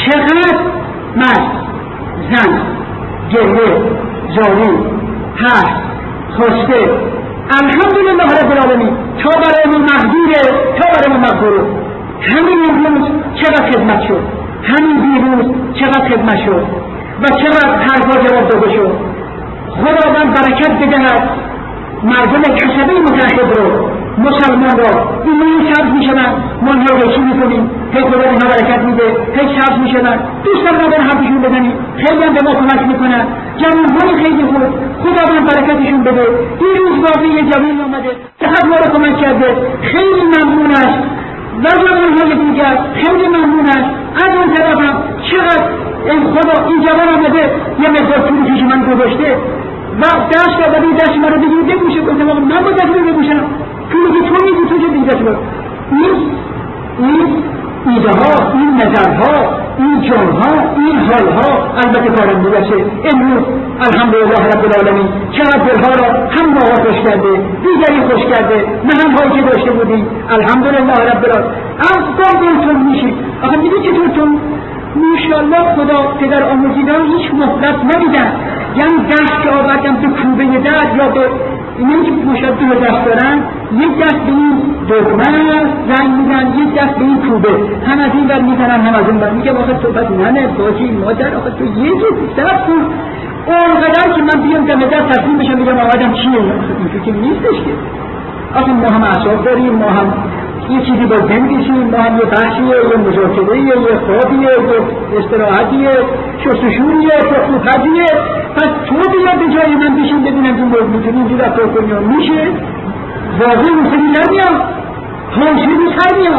Speaker 1: چقدر مرد، زن، گریه، زاری، هست، خواسته، الحمدلله رب العالمین تا برای ما مقدوره، تا برای ما مقدوره. همین امروز چقدر خدمت شد، همین دیروز چقدر خدمت شد و چقدر حرفا جواب داده شد. خداوند برکت بدهد مردم کسبه متحد رو، مسلمان را. این این سبز می شدن، ما اینها رو رشی می کنیم، هی خدا اینها برکت میده، هی سبز می شدن. دوستان را بر حرفشون بزنیم، خیلی هم به ما کمک میکنن، جوانهای خیلی خوب، خداوند برکتشون بده. دیروز واقعی یه جوانی آمده چقدر ما رو کمک کرده، خیلی ممنون است. و جوانهای دیگر خیلی ممنون است. از اون طرف هم چقدر این خدا این جوان آمده یه مقدار پول پیش من گذاشته و دست داده دست من رو بگیر بگوشه، گفتم من با دست رو بگوشم، پولی که تو میگی تو چه دیگه دست رو. این این ایده ها، این نظرها، این جانها، این حالها البته کارم میرسه. امروز الحمدلله رب العالمین چقدر دلها را هم ما خوش کرده، دیگری خوش کرده، مهم هایی که داشته بودیم الحمدلله رب العالمین از دلتون میشید. آخه میدید چطور تون ماشاءالله خدا پدر آموزیدان هیچ مهلت نمیدن، یعنی دست که آوردن به کوبه در یا به اینه که مشاهده دو دست دارن، یک دست به این دکمه زنگ میزن، یک دست به این کوبه، هم از این بر میزنن هم از این بر. میگه آخه تو بس ننه باشی مادر، آخه تو یکی دست کن. اونقدر که من بیام دم دست تصمیم بشم بگم آمدم چیه، این که نیستش که. آخه ما هم اعصاب داریم، ما هم یه چیزی باید بنویسیم، با هم یه بحثیه، یه مذاکره‌ایه، یه خوابیه، یه استراحتیه، شستشویه، تخلوپزیه. پس تو بیا به جای من بشین ببینم که باید میتونی اینجور رفتار کنی میشه؟ واقعی میتونی نمیاد، حاضری سر میاد.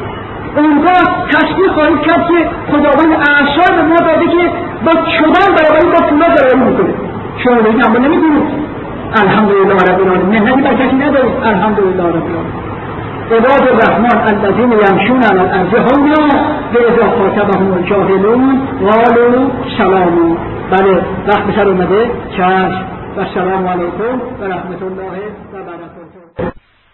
Speaker 1: اونگاه تصویر خواهید کرد که خداوند اعصاب ما داده که با شدن برابری با پولا برابری میکنه. شما بگید اما نمیدونید الحمدلله رب العالمین مهنتی بر کسی ندارید. الحمدلله رب العالمین. عباد الرحمن الذین یمشون علی الارض هونا و اذا خاطبهم الجاهلون قالوا سلاما. بله وقت بسر اومده. چشم و سلام علیکم و رحمت الله و برکاته.